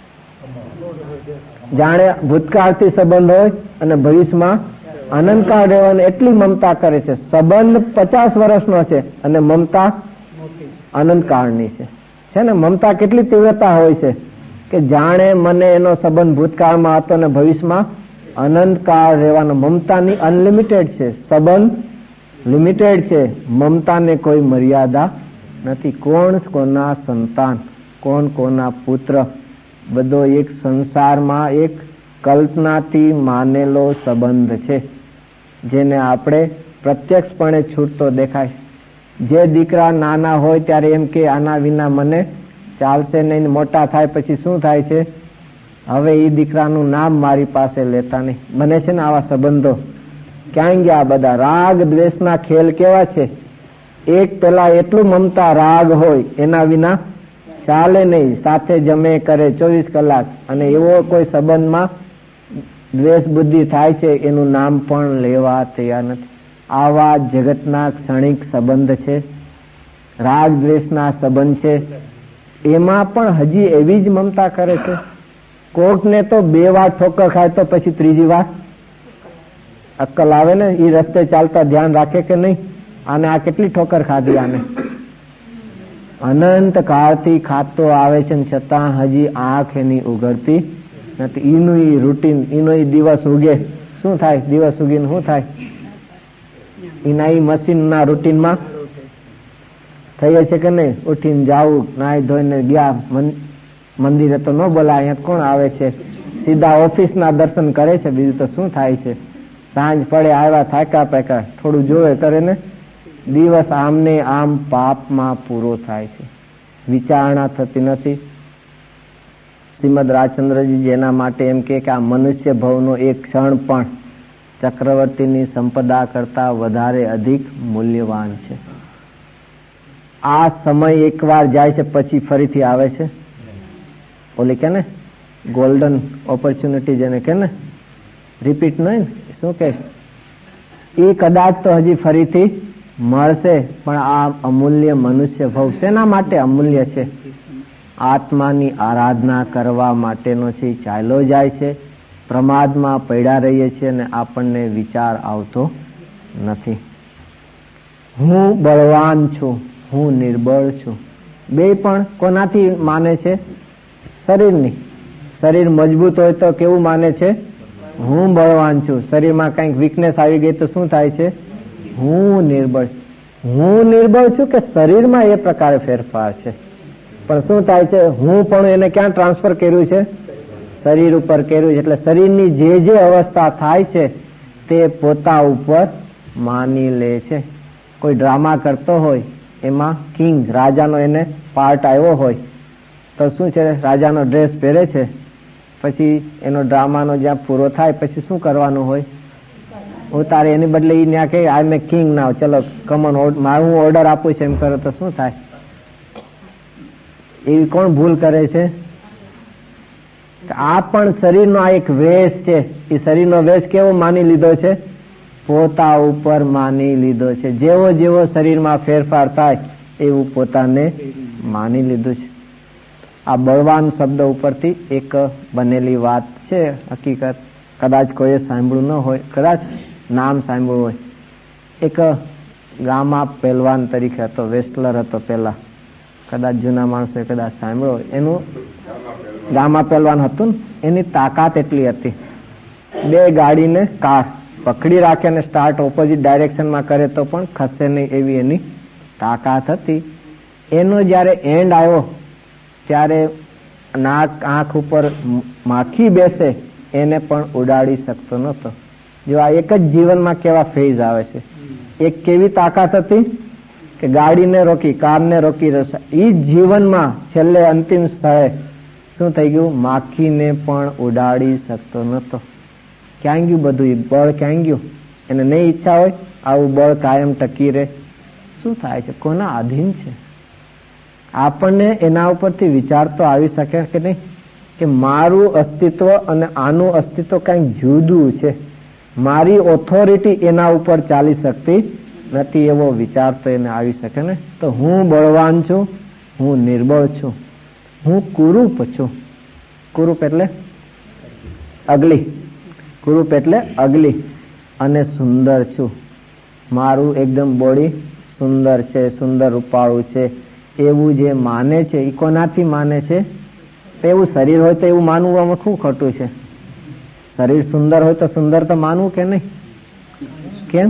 જાણે ભૂતકાળથી સંબંધ હોય અને ભવિષ્યમાં અનંતકાળ રહેવાની એટલી મમતા કરે છે. સંબંધ 50 વર્ષનો છે અને મમતા અનંતકાળની છે ને. મમતા કેટલી તીવ્રતા હોય છે કે જાણે મને એનો સંબંધ ભૂતકાળમાં હતો અને ભવિષ્યમાં અનંતકાળ રહેવાનો. મમતાની અનલિમિટેડ છે, સંબંધ લિમિટેડ છે. મમતાને કોઈ મર્યાદા નથી. કોણ કોના સંતાન, કોણ કોના પુત્ર, બધો એક સંસારમાં એક કલ્પનાથી માનેલો સંબંધ છે, જેને આપણે પ્રત્યક્ષપણે છૂટતો દેખાય. જે દીકરા નાના હોય ત્યારે એમ કે આના વિના મને ચાલશે નહીં, મોટા થાય પછી શું થાય છે? હવે એ દીકરાનું નામ મારી પાસે લેતા નહીં. બને છે ને આવા સંબંધો. ક્યાં ગયા બધા? રાગ દ્વેષના ખેલ કેવા છે? એક પેલા એટલું મમતા રાગ હોય, એના વિના ચાલે નહીં, સાથે જમે કરે 24 કલાક, અને એવો કોઈ સંબંધમાં દ્વેષ બુદ્ધિ થાય છે, એનું નામ પણ લેવા તૈયાર નથી. આવા જગતના ક્ષણિક સંબંધ છે, રાગ દ્વેષના સંબંધ છે. એમાં પણ હજી એવી જ મમતા કરે છે. કોક ને તો 2 વાર ઠોકર ખાય તો પછી ત્રીજી વાર અક્કલ આવે ને, એ રસ્તે ચાલતા ધ્યાન રાખે કે નહીં, આને આ કેટલી ઠોકર ખાધી, આને અનંત કાળથી ખાતો આવે છે છતાં હજી આંખ એની ઉઘડતી નથી. એનું એ રૂટીન, એનો એ દિવસ ઉગે શું થાય, દિવસ ઉગીને શું થાય, એના એ મશીનના રૂટીનમાં થઈ છે કે નહીં. ઉઠીને જાવું, નાહી ધોઈને ગયા, મંદિરે તો ન બોલાય, અહીંયા કોણ આવે છે, સીધા ઓફિસના દર્શન કરે છે, બીજું તો શું થાય છે. સાંજ પડે આવ્યા થાક્યા પાક્યા, થોડું જોવે કરે ને દિવસ આમને આમ પાપમાં પૂરો થાય છે, વિચારણા થતી નથી. શ્રીમદ રાજચંદ્રજી જેના માટે એમ કે આ મનુષ્ય ભવનો એક ક્ષણ પણ ચક્રવર્તીની સંપદા કરતા વધારે અધિક મૂલ્યવાન છે. આ સમય એકવાર જાય છે પછી ફરીથી આવે છે, ઓલી કે ને ગોલ્ડન ઓપોર્ચ્યુનિટી જેને કે ને રિપીટ નહીં, શું કે એ કદાચ તો હજી ફરીથી મળશે, પણ આ અમૂલ્ય મનુષ્ય ભવ શેના માટે અમૂલ્ય છે? આત્માની આરાધના કરવા માટેનો છે. ચાલ્યો જાય છે, પ્રમાદમાં પડ્યા રહીએ છીએ અને આપણને વિચાર આવતો નથી. હું બળવાન છું, હું નિર્બળ છું. બે પણ કોનાથી માને છે? શરીરની. શરીર મજબૂત હોય તો કેવું માને છે? હું બળવાન છું. શરીરમાં કંઈક વીકનેસ આવી ગઈ તો શું થાય છે? હું નિર્બળ. હું નિર્બળ છું કે શરીરમાં એ પ્રકારે ફેરફાર છે, પણ શું થાય છે? હું પણ એને ક્યાં ટ્રાન્સફર કર્યું છે? શરીર ઉપર કર્યું છે. એટલે શરીરની જે અવસ્થા થાય છે તે પોતા ઉપર માની લે છે. કોઈ ડ્રામા કરતો હોય, એમાં કિંગ રાજાનો એને પાર્ટ આવ્યો હોય તો શું છે, રાજાનો ડ્રેસ પહેરે છે, પછી એનો ડ્રામાનો જ્યાં પૂરો થાય પછી શું કરવાનું હોય? ઉતારે. એની બદલે એ ત્યાં કે આઈ મે કિંગ નાવ, ચલો કમન, હું ઓર્ડર આપું છું એમ કરો તો શું થાય? એવી કોણ ભૂલ કરે છે? આ પણ શરીરનો આ એક વેશ છે. એ શરીરનો વેશ કેવો માની લીધો છે? પોતા ઉપર માની લીધો છે. જેવો જેવો શરીરમાં ફેરફાર થાય એવું પોતાને માની લીધું છે. આ બળવાન શબ્દ ઉપરથી એક બનેલી વાત છે. હકીકત કદાચ કોઈએ સાંભળ્યું ન હોય, કદાચ નામ સાંભળ્યું હોય. એક ગામમાં પહેલવાન તરીકે હતો, વેસ્ટલર હતો પેલા, કદાચ જૂના માણસો કદાચ સાંભળ્યો. એનું ગામમાં પહેલવાન હતું ને, એની તાકાત એટલી હતી, 2 ગાડીને કાર પકડી રાખે ને સ્ટાર્ટ ઓપોઝિટ ડાયરેક્શનમાં કરે તો પણ ખસે નહીં એવી એની તાકાત હતી. એનો જયારે એન્ડ આવ્યો ત્યારે નાક આંખ ઉપર માખી બેસે એને પણ ઉડાડી શકતો નતો. જો આ એક જ જીવનમાં કેવા ફેઝ આવે છે. એક કેવી તાકાત હતી કે ગાડીને રોકી, કારને રોકી રહેશે. એ જીવનમાં છેલ્લે અંતિમ સ્થળે શું થઈ ગયું? માખીને પણ ઉડાડી શકતો નતો. ક્યાં ગયું બધું? બળ ક્યાં ગયું? એને નહીં ઈચ્છા હોય આવું બળ કાયમ ટકી રહે. શું થાય છે? કોના આધીન છે? આપણને એના ઉપરથી વિચાર તો આવી શકે કે નહીં કે મારું અસ્તિત્વ અને આનું અસ્તિત્વ કંઈક જુદું છે, મારી ઓથોરિટી એના ઉપર ચાલી શકતી નથી, એવો વિચાર તો એને આવી શકે ને. તો હું બળવાન છું, હું નિર્બળ છું, હું કુરૂપ છું. કુરૂપ એટલે અગલી, કુરૂપ એટલે અગલી, અને સુંદર છું. મારું એકદમ બોડી સુંદર છે, સુંદર રૂપાળું છે, એવું જે માને છે એ કોનાથી માને છે? એવું શરીર હોય તો એવું માનવું આમાં શું ખોટું છે? શરીર સુંદર હોય તો સુંદર તો માનવું કે નહીં? કેમ?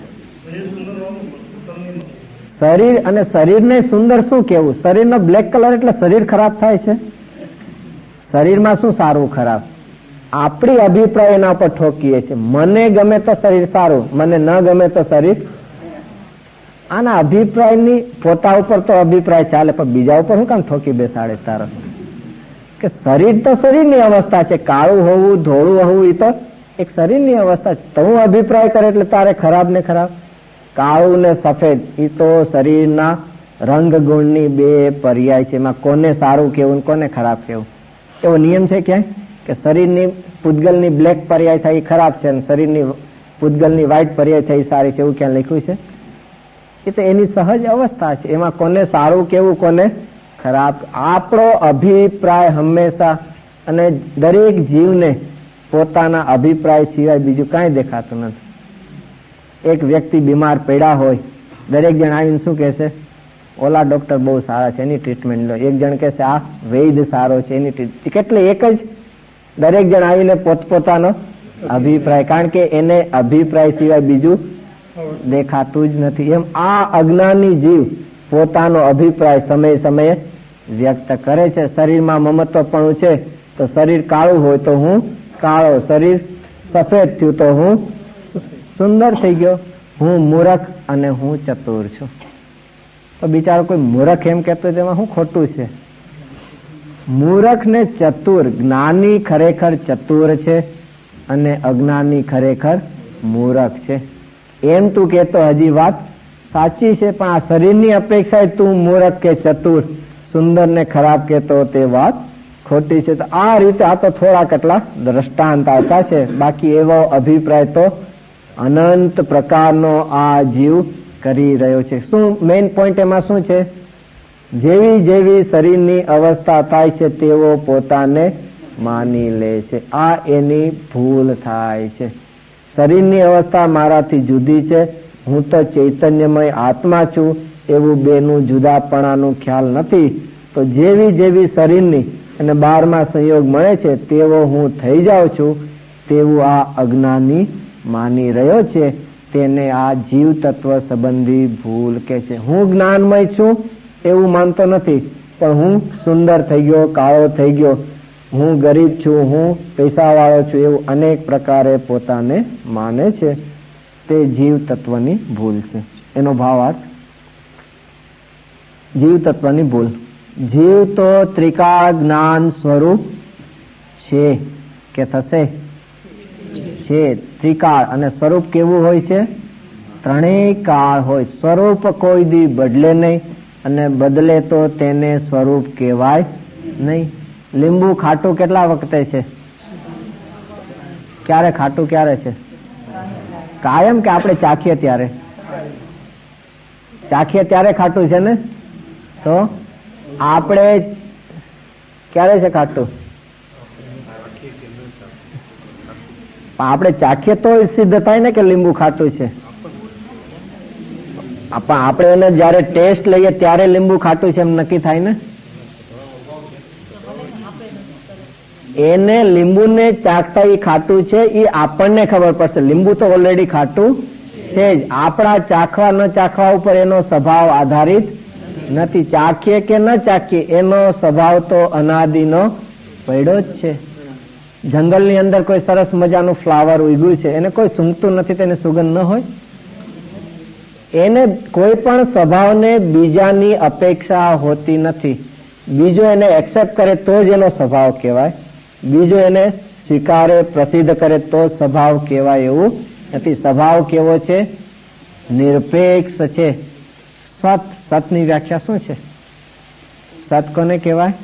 શરીર અને શરીરને સુંદર શું કેવું? શરીરનો બ્લેક કલર એટલે શરીર ખરાબ થાય છે? શરીરમાં શું સારું ખરાબ? આપણી અભિપ્રાય એના ઉપર ઠોકીએ છીએ. મને ગમે તો શરીર સારું, મને ન ગમે તો શરીર. આના અભિપ્રાયની પોતા ઉપર તો અભિપ્રાય ચાલે, પણ બીજા ઉપર શું કામ ઠોકી બેસાડે તારો? કે શરીર તો શરીરની અવસ્થા છે, કાળું હોવું ધોળું હોવું એ તો એક શરીરની અવસ્થા છે. તો હું અભિપ્રાય કરે એટલે તારે ખરાબ ને ખરાબ. કાળું ને સફેદ એ તો શરીરના રંગ ગુણની 2 પર્યાય છે. એમાં કોને સારું કેવું કોને ખરાબ કેવું એવો નિયમ છે ક્યાંય? કે શરીરની પૂતગલની બ્લેક પર્યાય થાય એ ખરાબ છે અને શરીરની પૂતગલની વ્હાઈટ પર્યાય થઈ સારી છે, એવું ક્યાં લખ્યું છે? એ તો એની સહજ અવસ્થા છે. એમાં કોને સારું કેવું કોને ખરાબ. આપણો અભિપ્રાય હંમેશા અને દરેક જીવને પોતાના અભિપ્રાય સિવાય બીજું કાંઈ દેખાતું નથી. એક વ્યક્તિ બીમાર પડ્યા હોય, દરેક જણ આવીને શું કહેશે? ઓલા ડોક્ટર બહુ સારા છે, એની ટ્રીટમેન્ટ લો. એક જણ કહેશે આ વૈદ્ય સારો છે, એની ટ્રીટમેન્ટ. કેટલે એક જ, દરેક જણ આવીને પોતપોતાનો અભિપ્રાય, કારણ કે એને અભિપ્રાય સિવાય બીજું દેખાતું જ નથી. એમ આ અજ્ઞાની જીવ પોતાનો અભિપ્રાય સમયે સમયે વ્યક્ત કરે છે. શરીરમાં મમત્વપણું છે તો શરીર કાળું હોય તો હું કાળો, શરીર સફેદ થયું તો હું સુંદર થઈ ગયો, હું મૂર્ખ અને હું ચતુર છું. તો બિચારો કોઈ મૂર્ખ એમ કહેતો હોય તેમાં શું ખોટું છે? મૂર્ખ ને ચતુર, જ્ઞાની ખરેખર ચતુર છે અને અજ્ઞાની ખરેખર મૂર્ખ છે. એમ તું કહેતો હજી વાત સાચી છે, પણ આ શરીરની અપેક્ષાએ તું મૂર્ખ કે ચતુર, સુંદર ને ખરાબ કહેતો તે વાત ખોટી છે. તો આ રીતે આ તો થોડા કેટલા દ્રષ્ટાંત આવતા છે. બાકી એવો અભિપ્રાય તો અનંત પ્રકારનો આ જીવ કરી રહ્યો છે. શું મેઇન પોઈન્ટ એમાં શું છે? જેવી જેવી શરીરની અવસ્થા થાય છે તેવો પોતાને માની લે છે. આ એની ભૂલ થાય છે. શરીરની અવસ્થા મારાથી જુદી છે, હું તો ચૈતન્યમય આત્મા છું, એવું બેનું જુદાપણાનું ખ્યાલ નથી. તો જેવી જેવી શરીરની અને 12મા સંયોગ મળે છે તેવો હું થઈ જાઉં છું, તેવું આ અજ્ઞાની માની રહ્યો છે. તેને આ જીવ તત્વ સંબંધી ભૂલ કે છે. હું જ્ઞાનમય છું એવું માનતો નથી, પણ હું સુંદર થઈ ગયો, કાળો થઈ ગયો, હું ગરીબ છું, હું પૈસાવાળો છું, એવું અનેક પ્રકારે પોતાને માને છે. તે જીવ તત્વની ભૂલ છે. એનો ભાવાર્થ, જીવ તત્વની ભૂલ. જીવ તો ત્રિકાળ જ્ઞાન સ્વરૂપ છે કે થશે? છે. ત્રિકાળ અને સ્વરૂપ કેવું હોય છે? ત્રણેય કાળ હોય. સ્વરૂપ કોઈ દી બદલે નહીં, અને બદલે તો તેને સ્વરૂપ કહેવાય નહીં. લીંબુ ખાટું કેટલા વખતે છે? ક્યારે ખાટું ક્યારે છે? કાયમ કે આપણે ચાખીએ ત્યારે? ચાખીએ ત્યારે ખાટું છે ને? તો આપણે ક્યારે છે ખાટું? આપણે ચાખીએ તો સિદ્ધ થાય ને કે લીંબુ ખાટું છે. આપણે એને જયારે ટેસ્ટ લઈએ ત્યારે લીંબુ ખાટું છે એમ નક્કી થાય ને? એને લીંબુને ચાખતા એ ખાટું છે એ આપણને ખબર પડશે. લીંબુ તો ઓલરેડી ખાટું છે જ. આપણા ચાખવા ન ચાખવા ઉપર એનો સ્વભાવ આધારિત નથી. ચાખીએ કે ન ચાખીએ એનો સ્વભાવ તો અનાદિનો પડ્યો જ છે. જંગલની અંદર કોઈ સરસ મજાનું ફ્લાવર ઉગ્યું છે, એને કોઈ સૂંઘતું નથી, તેને સુગંધ ન હોય? એને કોઈ પણ સ્વભાવને બીજાની અપેક્ષા હોતી નથી. બીજો એને એક્સેપ્ટ કરે તો જ એનો સ્વભાવ કહેવાય. બીજો એને સ્વીકારે, પ્રસિદ્ધ કરે તો સ્વભાવ કહેવાય એવું નથી. સ્વભાવ કેવો છે? નિરપેક્ષ છે. સત, સતની વ્યાખ્યા શું છે? સત કોને કહેવાય?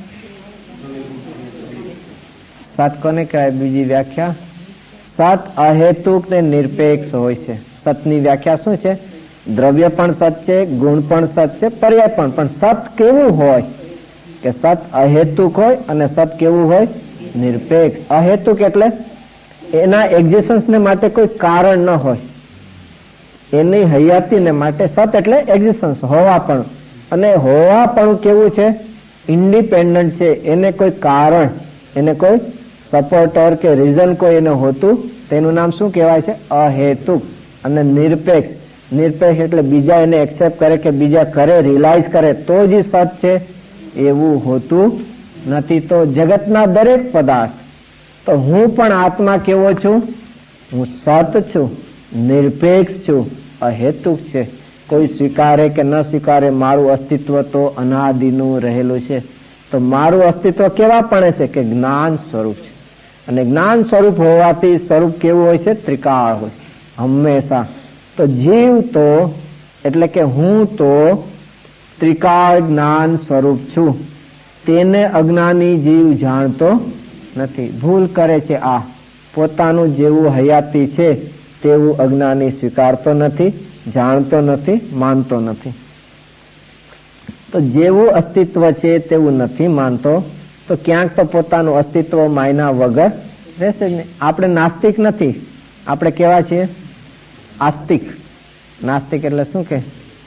સત કોને કહેવાય? બીજી વ્યાખ્યા, સત અહેતુક ને નિરપેક્ષ હોય છે. સતની વ્યાખ્યા શું છે? દ્રવ્ય પણ સત છે, ગુણ પણ સત છે, પર્યાય પણ. પણ સત કેવું હોય? કે સત અહેતુક હોય અને સત કેવું હોય? નિરપેક્ષ. અહેતુક એટલે એના એક્ઝિસ્ટન્સ ને માટે કોઈ કારણ ન હોય, એની હયાતી ને માટે. સત એટલે એક્ઝિસ્ટન્સ, હોવાપણું. અને હોવાપણું કેવું છે? ઇન્ડિપેન્ડન્ટ છે. એને કોઈ કારણ, એને કોઈ સપોર્ટર કે રીઝન કોઈ એને હોતું, તેનું નામ શું કહેવાય છે? અહેતુક. અને નિરપેક્ષ, નિરપેક્ષ એટલે બીજા એને એક્સેપ્ટ કરે કે બીજા કરે, રિયલાઇઝ કરે તો જ સત છે એવું હોતું નથી. તો જગતના દરેક પદાર્થ, તો હું પણ આત્મા કેવો છું? હું સત છું, નિરપેક્ષ છું, અહેતુક છે. કોઈ સ્વીકારે કે ન સ્વીકારે, મારું અસ્તિત્વ તો અનાદિનું રહેલું છે. તો મારું અસ્તિત્વ કેવા પણ છે? કે જ્ઞાન સ્વરૂપ છે. અને જ્ઞાન સ્વરૂપ હોવાથી સ્વરૂપ કેવું હોય છે? ત્રિકાળ હોય હંમેશા. તો જીવ તો એટલે કે હું તો ત્રિકાળ જ્ઞાન સ્વરૂપ છું. તેને અજ્ઞાની જીવ જાણતો નથી, ભૂલ કરે છે. આ પોતાનું જેવું હયાતી છે તેવું અજ્ઞાની સ્વીકારતો નથી, જાણતો નથી, માનતો નથી. તો જેવું અસ્તિત્વ છે તેવું નથી માનતો, તો ક્યાંક તો પોતાનું અસ્તિત્વ માયના વગર રહેશે જ નહીં. આપણે નાસ્તિક નથી, આપણે કેવા છીએ? આસ્તિક. નાસ્તિક એટલે શું કે?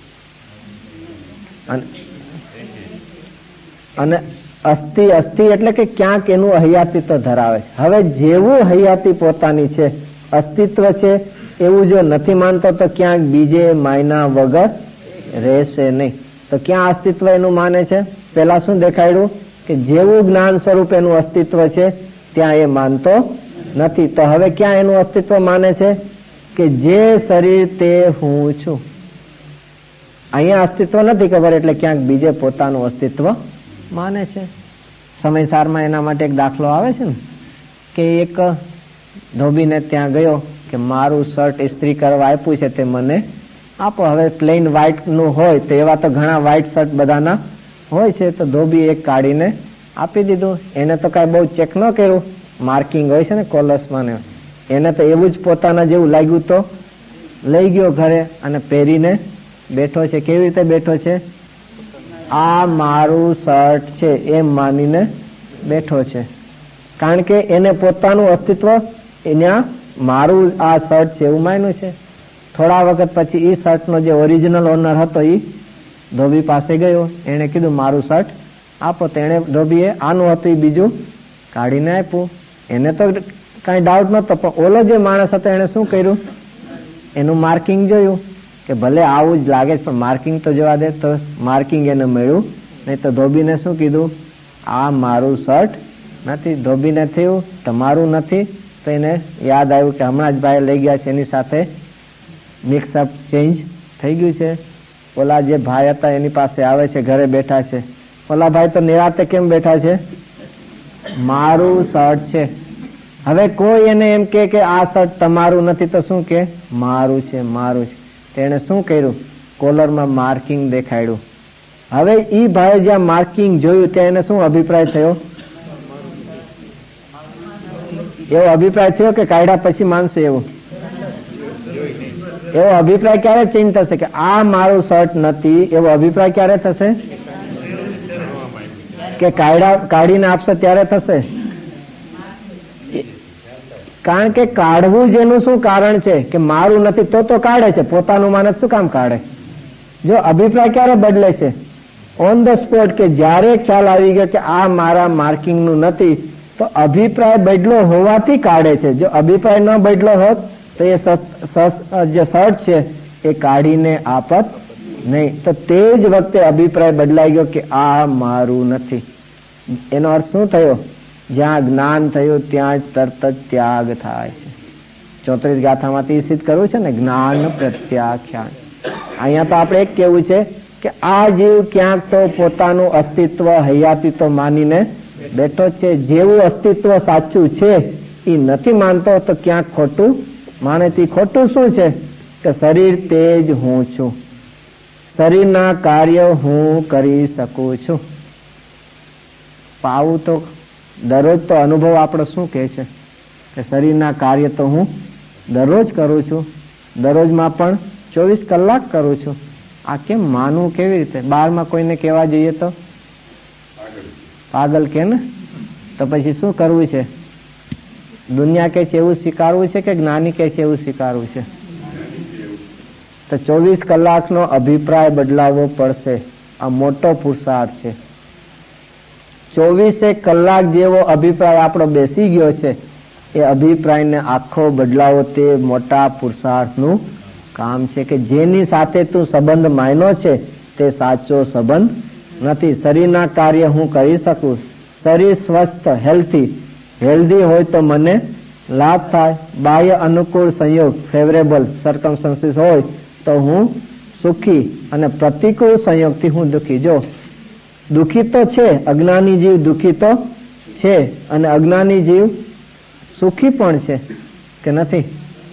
અને અસ્થિ એટલે કે ક્યાંક એનું હયાતીત્વ ધરાવે છે. હવે જેવું હયાતી પોતાની છે, અસ્તિત્વ છે, એવું જો નથી માનતો તો ક્યાંક બીજે માયના વગર રહેશે નહીં. તો ક્યાં અસ્તિત્વ એનું માને છે? પેલા શું દેખાડ્યું કે જેવું જ્ઞાન સ્વરૂપ એનું અસ્તિત્વ છે ત્યાં એ માનતો નથી. તો હવે ક્યાં એનું અસ્તિત્વ માને છે? કે જે શરીર તે હું છું. અહીંયા અસ્તિત્વ નથી ખબર એટલે ક્યાંક બીજે પોતાનું અસ્તિત્વ માને છે. સમયસારમાં એના માટે એક દાખલો આવે છે ને કે એક ધોબીને ત્યાં ગયો કે મારું શર્ટ ઇસ્ત્રી કરવા આપ્યું છે તે મને આપો. હવે પ્લેન વ્હાઈટ નું હોય તો એવા તો ઘણા વ્હાઈટ શર્ટ બધાના હોય છે, તો ધોબી એક કાઢીને આપી દીધું. એને તો કઈ બહુ ચેક ન કર્યું, માર્કિંગ હોય છે ને કોલર્સમાં ને, એને તો એવું જ પોતાના જેવું લાગ્યું તો લઈ ગયો ઘરે અને પહેરીને બેઠો છે. કેવી રીતે બેઠો છે? આ મારું શર્ટ છે એમ માનીને બેઠો છે. કારણ કે એને પોતાનું અસ્તિત્વ એના મારું આ શર્ટ છે એવું માન્યું છે. થોડા વખત પછી એ શર્ટનો જે ઓરિજિનલ ઓનર હતો એ ધોબી પાસે ગયો. એને કીધું મારું શર્ટ આપો. તેને ધોબીએ આનું હતું એ બીજું કાઢીને આપ્યું. એને તો કઈ ડાઉટ નતો, પણ ઓલો જે માણસ હતો એને શું કર્યું? એનું માર્કિંગ જોયું કે ભલે આવું જ લાગે પણ માર્કિંગ તો જોવા દે. તો માર્કિંગ એને મળ્યું નહીં. તો ધોબીને શું કીધું? આ મારું શર્ટ નથી. ધોબીને થયું તમારું નથી. તો એને યાદ આવ્યું કે હમણાં જ ભાઈ લઈ ગયા છે એની સાથે મિક્સઅપ ચેન્જ થઈ ગયું છે. ઓલા જે ભાઈ હતા એની પાસે આવે છે, ઘરે બેઠા છે. ઓલા ભાઈ તો નિરાતે કેમ બેઠા છે? મારું શર્ટ છે. હવે કોઈ એને એમ કે આ શર્ટ તમારું નથી તો શું કે? મારું છે, મારું છે. તેને શું કર્યું? કોલરમાં માર્કિંગ દેખાડ્યું. હવે ઈ ભાઈ જ્યાં માર્કિંગ જોયું ત્યાં એને શું અભિપ્રાય થયો? એવો અભિપ્રાય થયો કે કાઢ્યા પછી માનશે એવું? એવો અભિપ્રાય ક્યારે ચેન્જ થશે કે આ મારું શર્ટ નથી? એવો અભિપ્રાય ક્યારે થશે? કે કાઢીને આપશે ત્યારે થશે. કારણ કે કાઢવું જેનું શું કારણ છે કે મારું નથી તો કાઢે છે. પોતાનું માને શું કામ કાઢે? જો અભિપ્રાય ક્યારે બદલે છે? ઓન ધ સ્પોટ, કે જ્યારે ખ્યાલ આવી ગયો કે આ મારા માર્કિંગ નું નથી તો અભિપ્રાય બદલો હોવાથી કાઢે છે. જો અભિપ્રાય ન બદલો હોત તો એ જે શર્ટ છે એ કાઢીને આપત નહીં. તો તે જ વખતે અભિપ્રાય બદલાઈ ગયો કે આ મારું નથી. એનો અર્થ શું થયો? જ્યાં જ્ઞાન થયું ત્યાં જ તરત જ ત્યાગ થાય છે. 34 ગાથામાંથી સિદ્ધ કરવું છે ને, જ્ઞાન પ્રત્યાખ્યાન. અહીંયા તો આપણે એક કેવું છે કે આ જીવ ક્યાંક તો પોતાનું અસ્તિત્વ હયાતીત્વ માનીને બેઠો છે. જેવું અસ્તિત્વ સાચું છે એ નથી માનતો તો ક્યાંક ખોટું માને. તે ખોટું શું છે? કે શરીર તે જ હું છું, શરીરના કાર્ય હું કરી શકું છું. આવું તો દરરોજ તો અનુભવ આપણો શું કહે છે કે શરીરના કાર્ય તો હું દરરોજ કરું છું, દરરોજમાં પણ 24 કલાક કરું છું. આ કેમ માનવું? કેવી રીતે? બહારમાં કોઈને કહેવા જઈએ તો પાગલ કે ને? તો પછી શું કરવું છે? દુનિયા કે છે એવું સ્વીકારવું છે કે જ્ઞાની કે છે એવું સ્વીકારવું છે? તો 24 કલાકનો અભિપ્રાય બદલાવવો પડશે. આ મોટો પુરુષાર્થ છે. 24 કલાક જેવો અભિપ્રાય આપણો બેસી ગયો છે, એ અભિપ્રાયને આખો બદલાવો તે મોટા પુરુષાર્થનું કામ છે. કે જેની સાથે તું સંબંધ માન્યો છે તે સાચો સંબંધ નથી. શરીરના કાર્ય હું કરી શકું. શરીર સ્વસ્થ હેલ્ધી હોય તો મને લાભ થાય. બાહ્ય અનુકૂળ સંયોગ ફેવરેબલ સર્કમસ્ટન્સીસ હોય તો હું સુખી, અને પ્રતિકૂળ સંયોગથી હું દુઃખી. જો દુઃખી તો છે, અજ્ઞાની જીવ દુઃખી તો છે, અને અજ્ઞાની જીવ સુખી પણ છે કે નથી?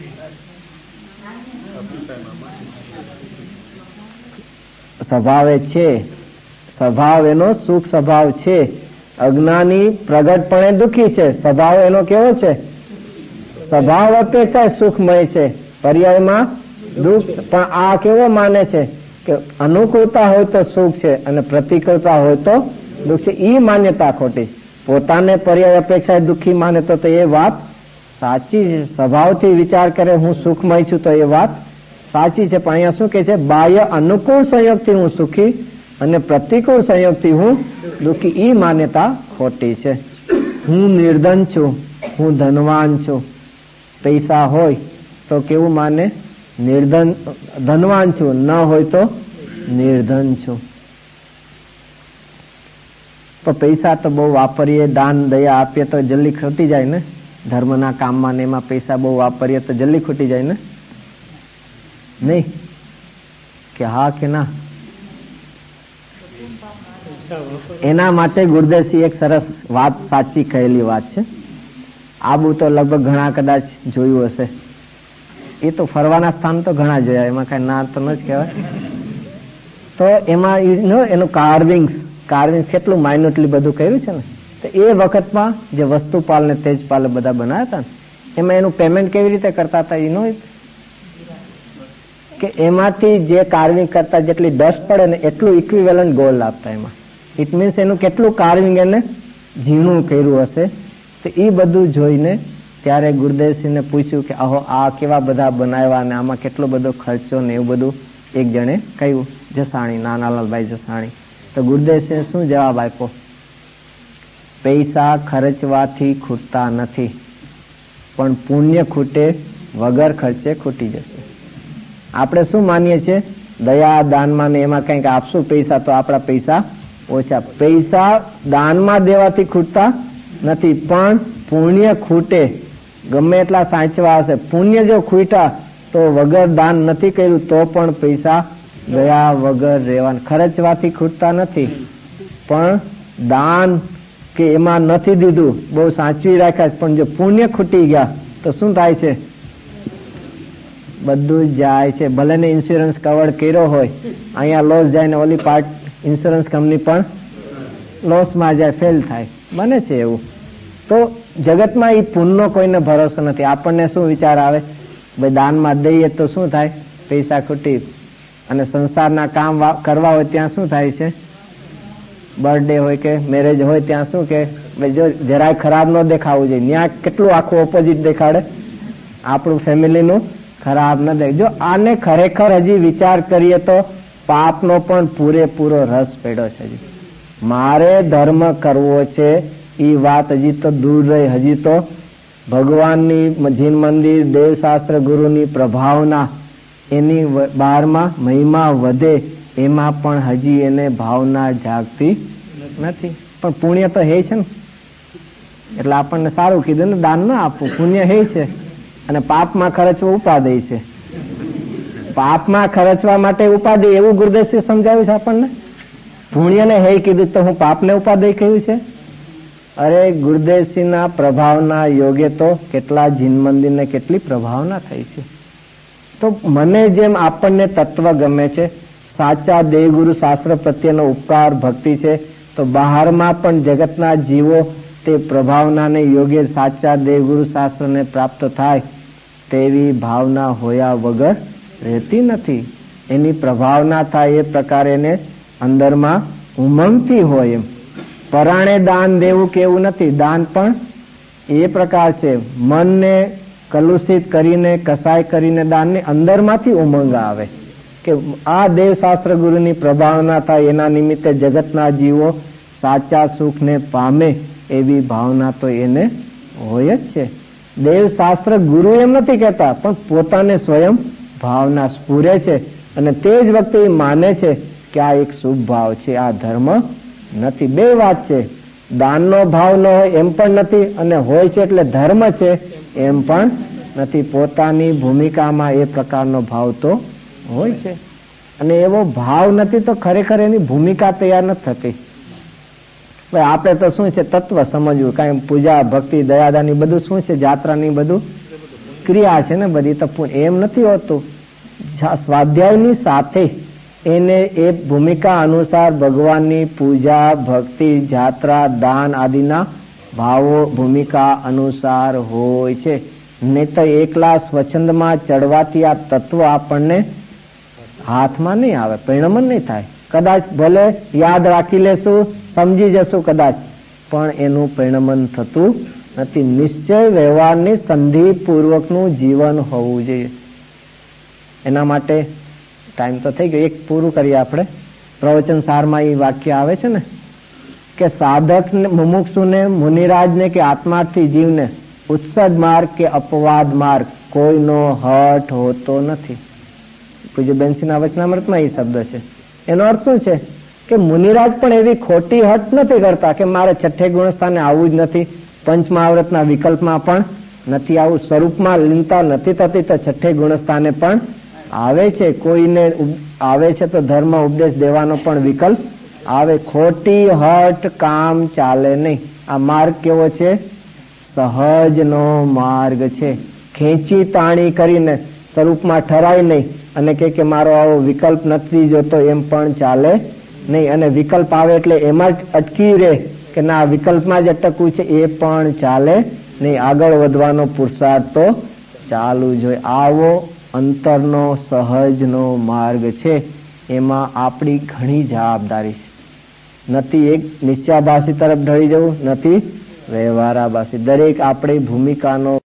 સ્વભાવે છે, સ્વભાવ એનો સુખ સ્વભાવ છે. અજ્ઞાની પ્રગટપણે દુઃખી છે, સ્વભાવ એનો કેવો છે? સ્વભાવ અપેક્ષા સુખમય છે, પર્યાયમાં દુઃખ. પણ આ કેવો માને છે કે અનુકૂળતા હોય તો સુખ છે અને પ્રતિકૂળતા હોય તો દુઃખ છે. ઈ માન્યતા ખોટી. પોતાને પર્યાય અપેક્ષા દુઃખી માને તો એ વાત સાચી છે. સ્વભાવથી વિચાર કરે હું સુખમય છું તો એ વાત સાચી છે. પણ અહીંયા શું કે છે, બાહ્ય અનુકૂળ સંયોગથી હું સુખી અને પ્રતિકૂળ સંયોગથી હું દુઃખી, ઈ માન્યતા ખોટી છે. હું નિર્ધન છું, હું ધનવાન છું. પૈસા હોય તો કેવું માને, નિર્ધન ધનવાન છું, ન હોય તો નિર્ધન છું. તો પૈસા તો બહુ વાપરીએ, દાન દયા આપીએ તો જલ્દી ખૂટી જાય ને. ધર્મના કામમાં ને એમાં પૈસા બહુ વાપરીએ તો જલ્દી ખૂટી જાય ને, નહીં કે હા કે ના? એના માટે ગુરુદેવસિંહ એક સરસ વાત, સાચી કહેલી વાત છે. આબુ તો લગભગ ઘણા કદાચ જોયું હશે. એ તો ફરવાના સ્થાન તો ઘણા જોયા, એમાં કઈ ના તો ન જ કહેવાય. તો એમાં એનું કાર્વિંગ્સ કેટલું માઇન્યુટલી બધું કર્યું છે ને. તો એ વખતમાં જે વસ્તુપાલ ને તેજપાલ બધા બનાવ્યા હતા ને, એમાં એનું પેમેન્ટ કેવી રીતે કરતા હતા એનો કે એમાંથી જે કાર્વિંગ કરતા જેટલી ડસ્ટ પડે ને એટલું ઇક્વિવેલન્ટ ગોલ્ડ આપતા એમાં. ઇટ મીન્સ એનું કેટલું કાર્વિંગ એને ઝીણું કર્યું હશે. તો એ બધું જોઈને ત્યારે ગુરુદેવસિંહને પૂછ્યું કે આહો આ કેવા બધા બનાવ્યા ને આમાં કેટલો બધો ખર્ચો ને એવું બધું એક જણે કહ્યું, જસાણી, નાનાલાલભાઈ જસાણી. તો ગુરુદેવસિંહે શું જવાબ આપ્યો? પૈસા ખર્ચવાથી ખૂટતા નથી, પણ પુણ્ય ખૂટે વગર ખર્ચે ખૂટી જશે. આપણે શું માનીએ છીએ, દયા દાનમાં ને એમાં કંઈક આપશું પૈસા તો આપણા પૈસા ઓછા. પૈસા દાનમાં દેવાથી ખૂટતા નથી, પણ પુણ્ય ખૂટે. ગમે એટલા સાચવા હશે, પુણ્ય જો ખૂટ્યા તો વગર દાન નથી કર્યું તો પણ પૈસા ગયા વગર રહેવાના. ખર્ચવાથી ખૂટતા નથી, પણ દાન કે એમાં નથી દીધું, બહુ સાચવી રાખ્યા, પણ જો પુણ્ય ખૂટી ગયા તો શું થાય છે? બધું જ જાય છે. ભલે ને ઇન્સ્યોરન્સ કવર કર્યો હોય, અહીંયા લોસ જાય ને ઓલી પાર્ટ ઇન્સ્યોરન્સ કંપની પણ લોસમાં જાય, ફેલ થાય, બને છે એવું. તો જગતમાં એ પુણ્યનો કોઈને ભરોસો નથી. આપણને શું વિચાર આવે, ભાઈ દાનમાં દઈએ તો શું થાય, પૈસા ખૂટી. અને સંસારના કામ કરવા હોય ત્યાં શું થાય છે, બર્થડે હોય કે મેરેજ હોય ત્યાં શું કે ભાઈ જો જરાય ખરાબ ન દેખાવું જોઈએ, ત્યાં કેટલું આખું ઓપોઝિટ દેખાડે, આપણું ફેમિલીનું ખરાબ ન દેખાય. જો આને ખરેખર હજી વિચાર કરીએ તો પાપનો પણ પૂરેપૂરો રસ પડ્યો છે. હજી મારે ધર્મ કરવો છે એ વાત હજી તો દૂર રહી. હજી તો ભગવાનની જીન મંદિર, દેવશાસ્ત્ર, ગુરુની પ્રભાવના, એની બહારમાં મહિમા વધે, એમાં પણ હજી એને ભાવના જાગતી નથી. પણ પુણ્ય તો હે છે ને, એટલે આપણને સારું કીધું ને, દાન ના આપવું, પુણ્ય હે છે. અને પાપમાં ખર્ચવું ઉપાદેય છે. પાપમાં ખર્ચવા માટે ઉપાદેય એવું ગુરુદેવસિંહ સમજાવ્યું છે આપણને. પુણ્યને હે કીધું તો હું પાપને ઉપાદેય કહ્યું છે. અરે ગુરુદેવસિંહના પ્રભાવના યોગે તો કેટલા જીન મંદિરને કેટલી પ્રભાવના થઈ છે. તો મને જેમ આપણને તત્વ ગમે છે, સાચા દેવગુરુ શાસ્ત્ર પ્રત્યેનો ઉપકાર ભક્તિ છે, તો બહારમાં પણ જગતના જીવો તે પ્રભાવનાને યોગ્ય સાચા દેવગુરુ શાસ્ત્રને પ્રાપ્ત થાય તેવી ભાવના હોયા વગર રહેતી નથી. એની પ્રભાવના થાય એ પ્રકારે એને અંદરમાં ઉમંગથી હોય. એમ પરાણે દાન દેવું કેવું નથી, દાન પણ એ પ્રકાર છે. મનને કલુષિત કરીને, કસાય કરીને દાનની અંદરમાંથી ઉમંગ આવે કે આ દેવશાસ્ત્ર ગુરુની પ્રભાવના થાય, એના નિમિત્તે જગતના જીવો સાચા સુખને પામે એવી ભાવના તો એને હોય જ છે. દેવશાસ્ત્ર ગુરુ એમ નથી કહેતા, પણ પોતાને સ્વયં ભાવના સ્ફુરે છે. અને તે જ વખતે એ માને છે કે આ એક શુભ ભાવ છે, આ ધર્મ નથી. બે વાત છે, દાનનો ભાવ ન હોય એમ પણ નથી, અને હોય છે એટલે ધર્મ છે એમ પણ નથી. પોતાની ભૂમિકામાં એ પ્રકારનો ભાવ તો હોય છે, અને એવો ભાવ નથી તો ખરેખર એની ભૂમિકા તૈયાર નથી થતી. આપણે તો શું છે, તત્વ સમજવું, કઈ પૂજા ભક્તિ દયાદાની બધું શું છે, જાત્રાની બધું ક્રિયા છે ને બધી, તો એમ નથી હોતું. સ્વાધ્યાયની સાથે એને એ ભૂમિકા અનુસાર ભગવાનની પૂજા ભક્તિ જાત્રા દાન આદિના ભાવો ભૂમિકા અનુસાર હોય છે. નહીં તો એકલા સ્વચ્છંદમાં ચડવાથી આ તત્વ આપણને હાથમાં નહીં આવે, પરિણામ નહીં થાય. કદાચ ભલે યાદ રાખી લેશું, સમજી જશું કદાચ, પણ એનું પરિણમન થતું નથી. નિશ્ચય વ્યવહારની સંધિ પૂર્વકનું જીવન હોવું જોઈએ. એના માટે ટાઈમ તો થઈ ગયો, એક પૂરું કરીએ આપણે. પ્રવચન સારમાં એ વાક્ય આવે છે ને કે સાધક મુમુક્ષુને, મુનિરાજને કે આત્માર્થી જીવને ઉત્સદ માર્ગ કે અપવાદ માર્ગ કોઈનો હઠ હોતો નથી. પૂજ્ય બેનસીના વચનામૃતમાં એ શબ્દ છે. એનો અર્થ શું છે કે મુનિરાજ પણ એવી ખોટી હઠ નથી કરતા કે મારે છઠ્ઠે ગુણસ્થાને આવવું જ નથી, પંચમહાવ્રતના વિકલ્પમાં પણ નથી આવું, સ્વરૂપમાં લીનતા નથી થતી તો છઠ્ઠે ગુણસ્થાને પણ આવે છે. કોઈને આવે છે તો ધર્મ ઉપદેશ દેવાનો પણ વિકલ્પ આવે. ખોટી હઠ કામ ચાલે નહીં. આ માર્ગ કેવો છે? સહજનો માર્ગ છે. ખેંચી તાણી કરીને સ્વરૂપમાં ઠરાય નહીં અને કે મારો આવો વિકલ્પ નથી જોતો એમ પણ ચાલે નહીં. અને વિકલ્પ આવે એટલે એમાં જ અટકી રહે કે ના વિકલ્પમાં જ અટકવું છે એ પણ ચાલે નહીં. આગળ વધવાનો પુરુષાર્થ તો ચાલુ જોઈએ. આવો અંતરનો સહજનો માર્ગ છે. એમાં આપણી ઘણી જવાબદારી છે. નથી એક નિશ્ચયાભાસી તરફ ઢળી જવું, નથી વ્યવહારાભાસી. દરેક આપણી ભૂમિકાનો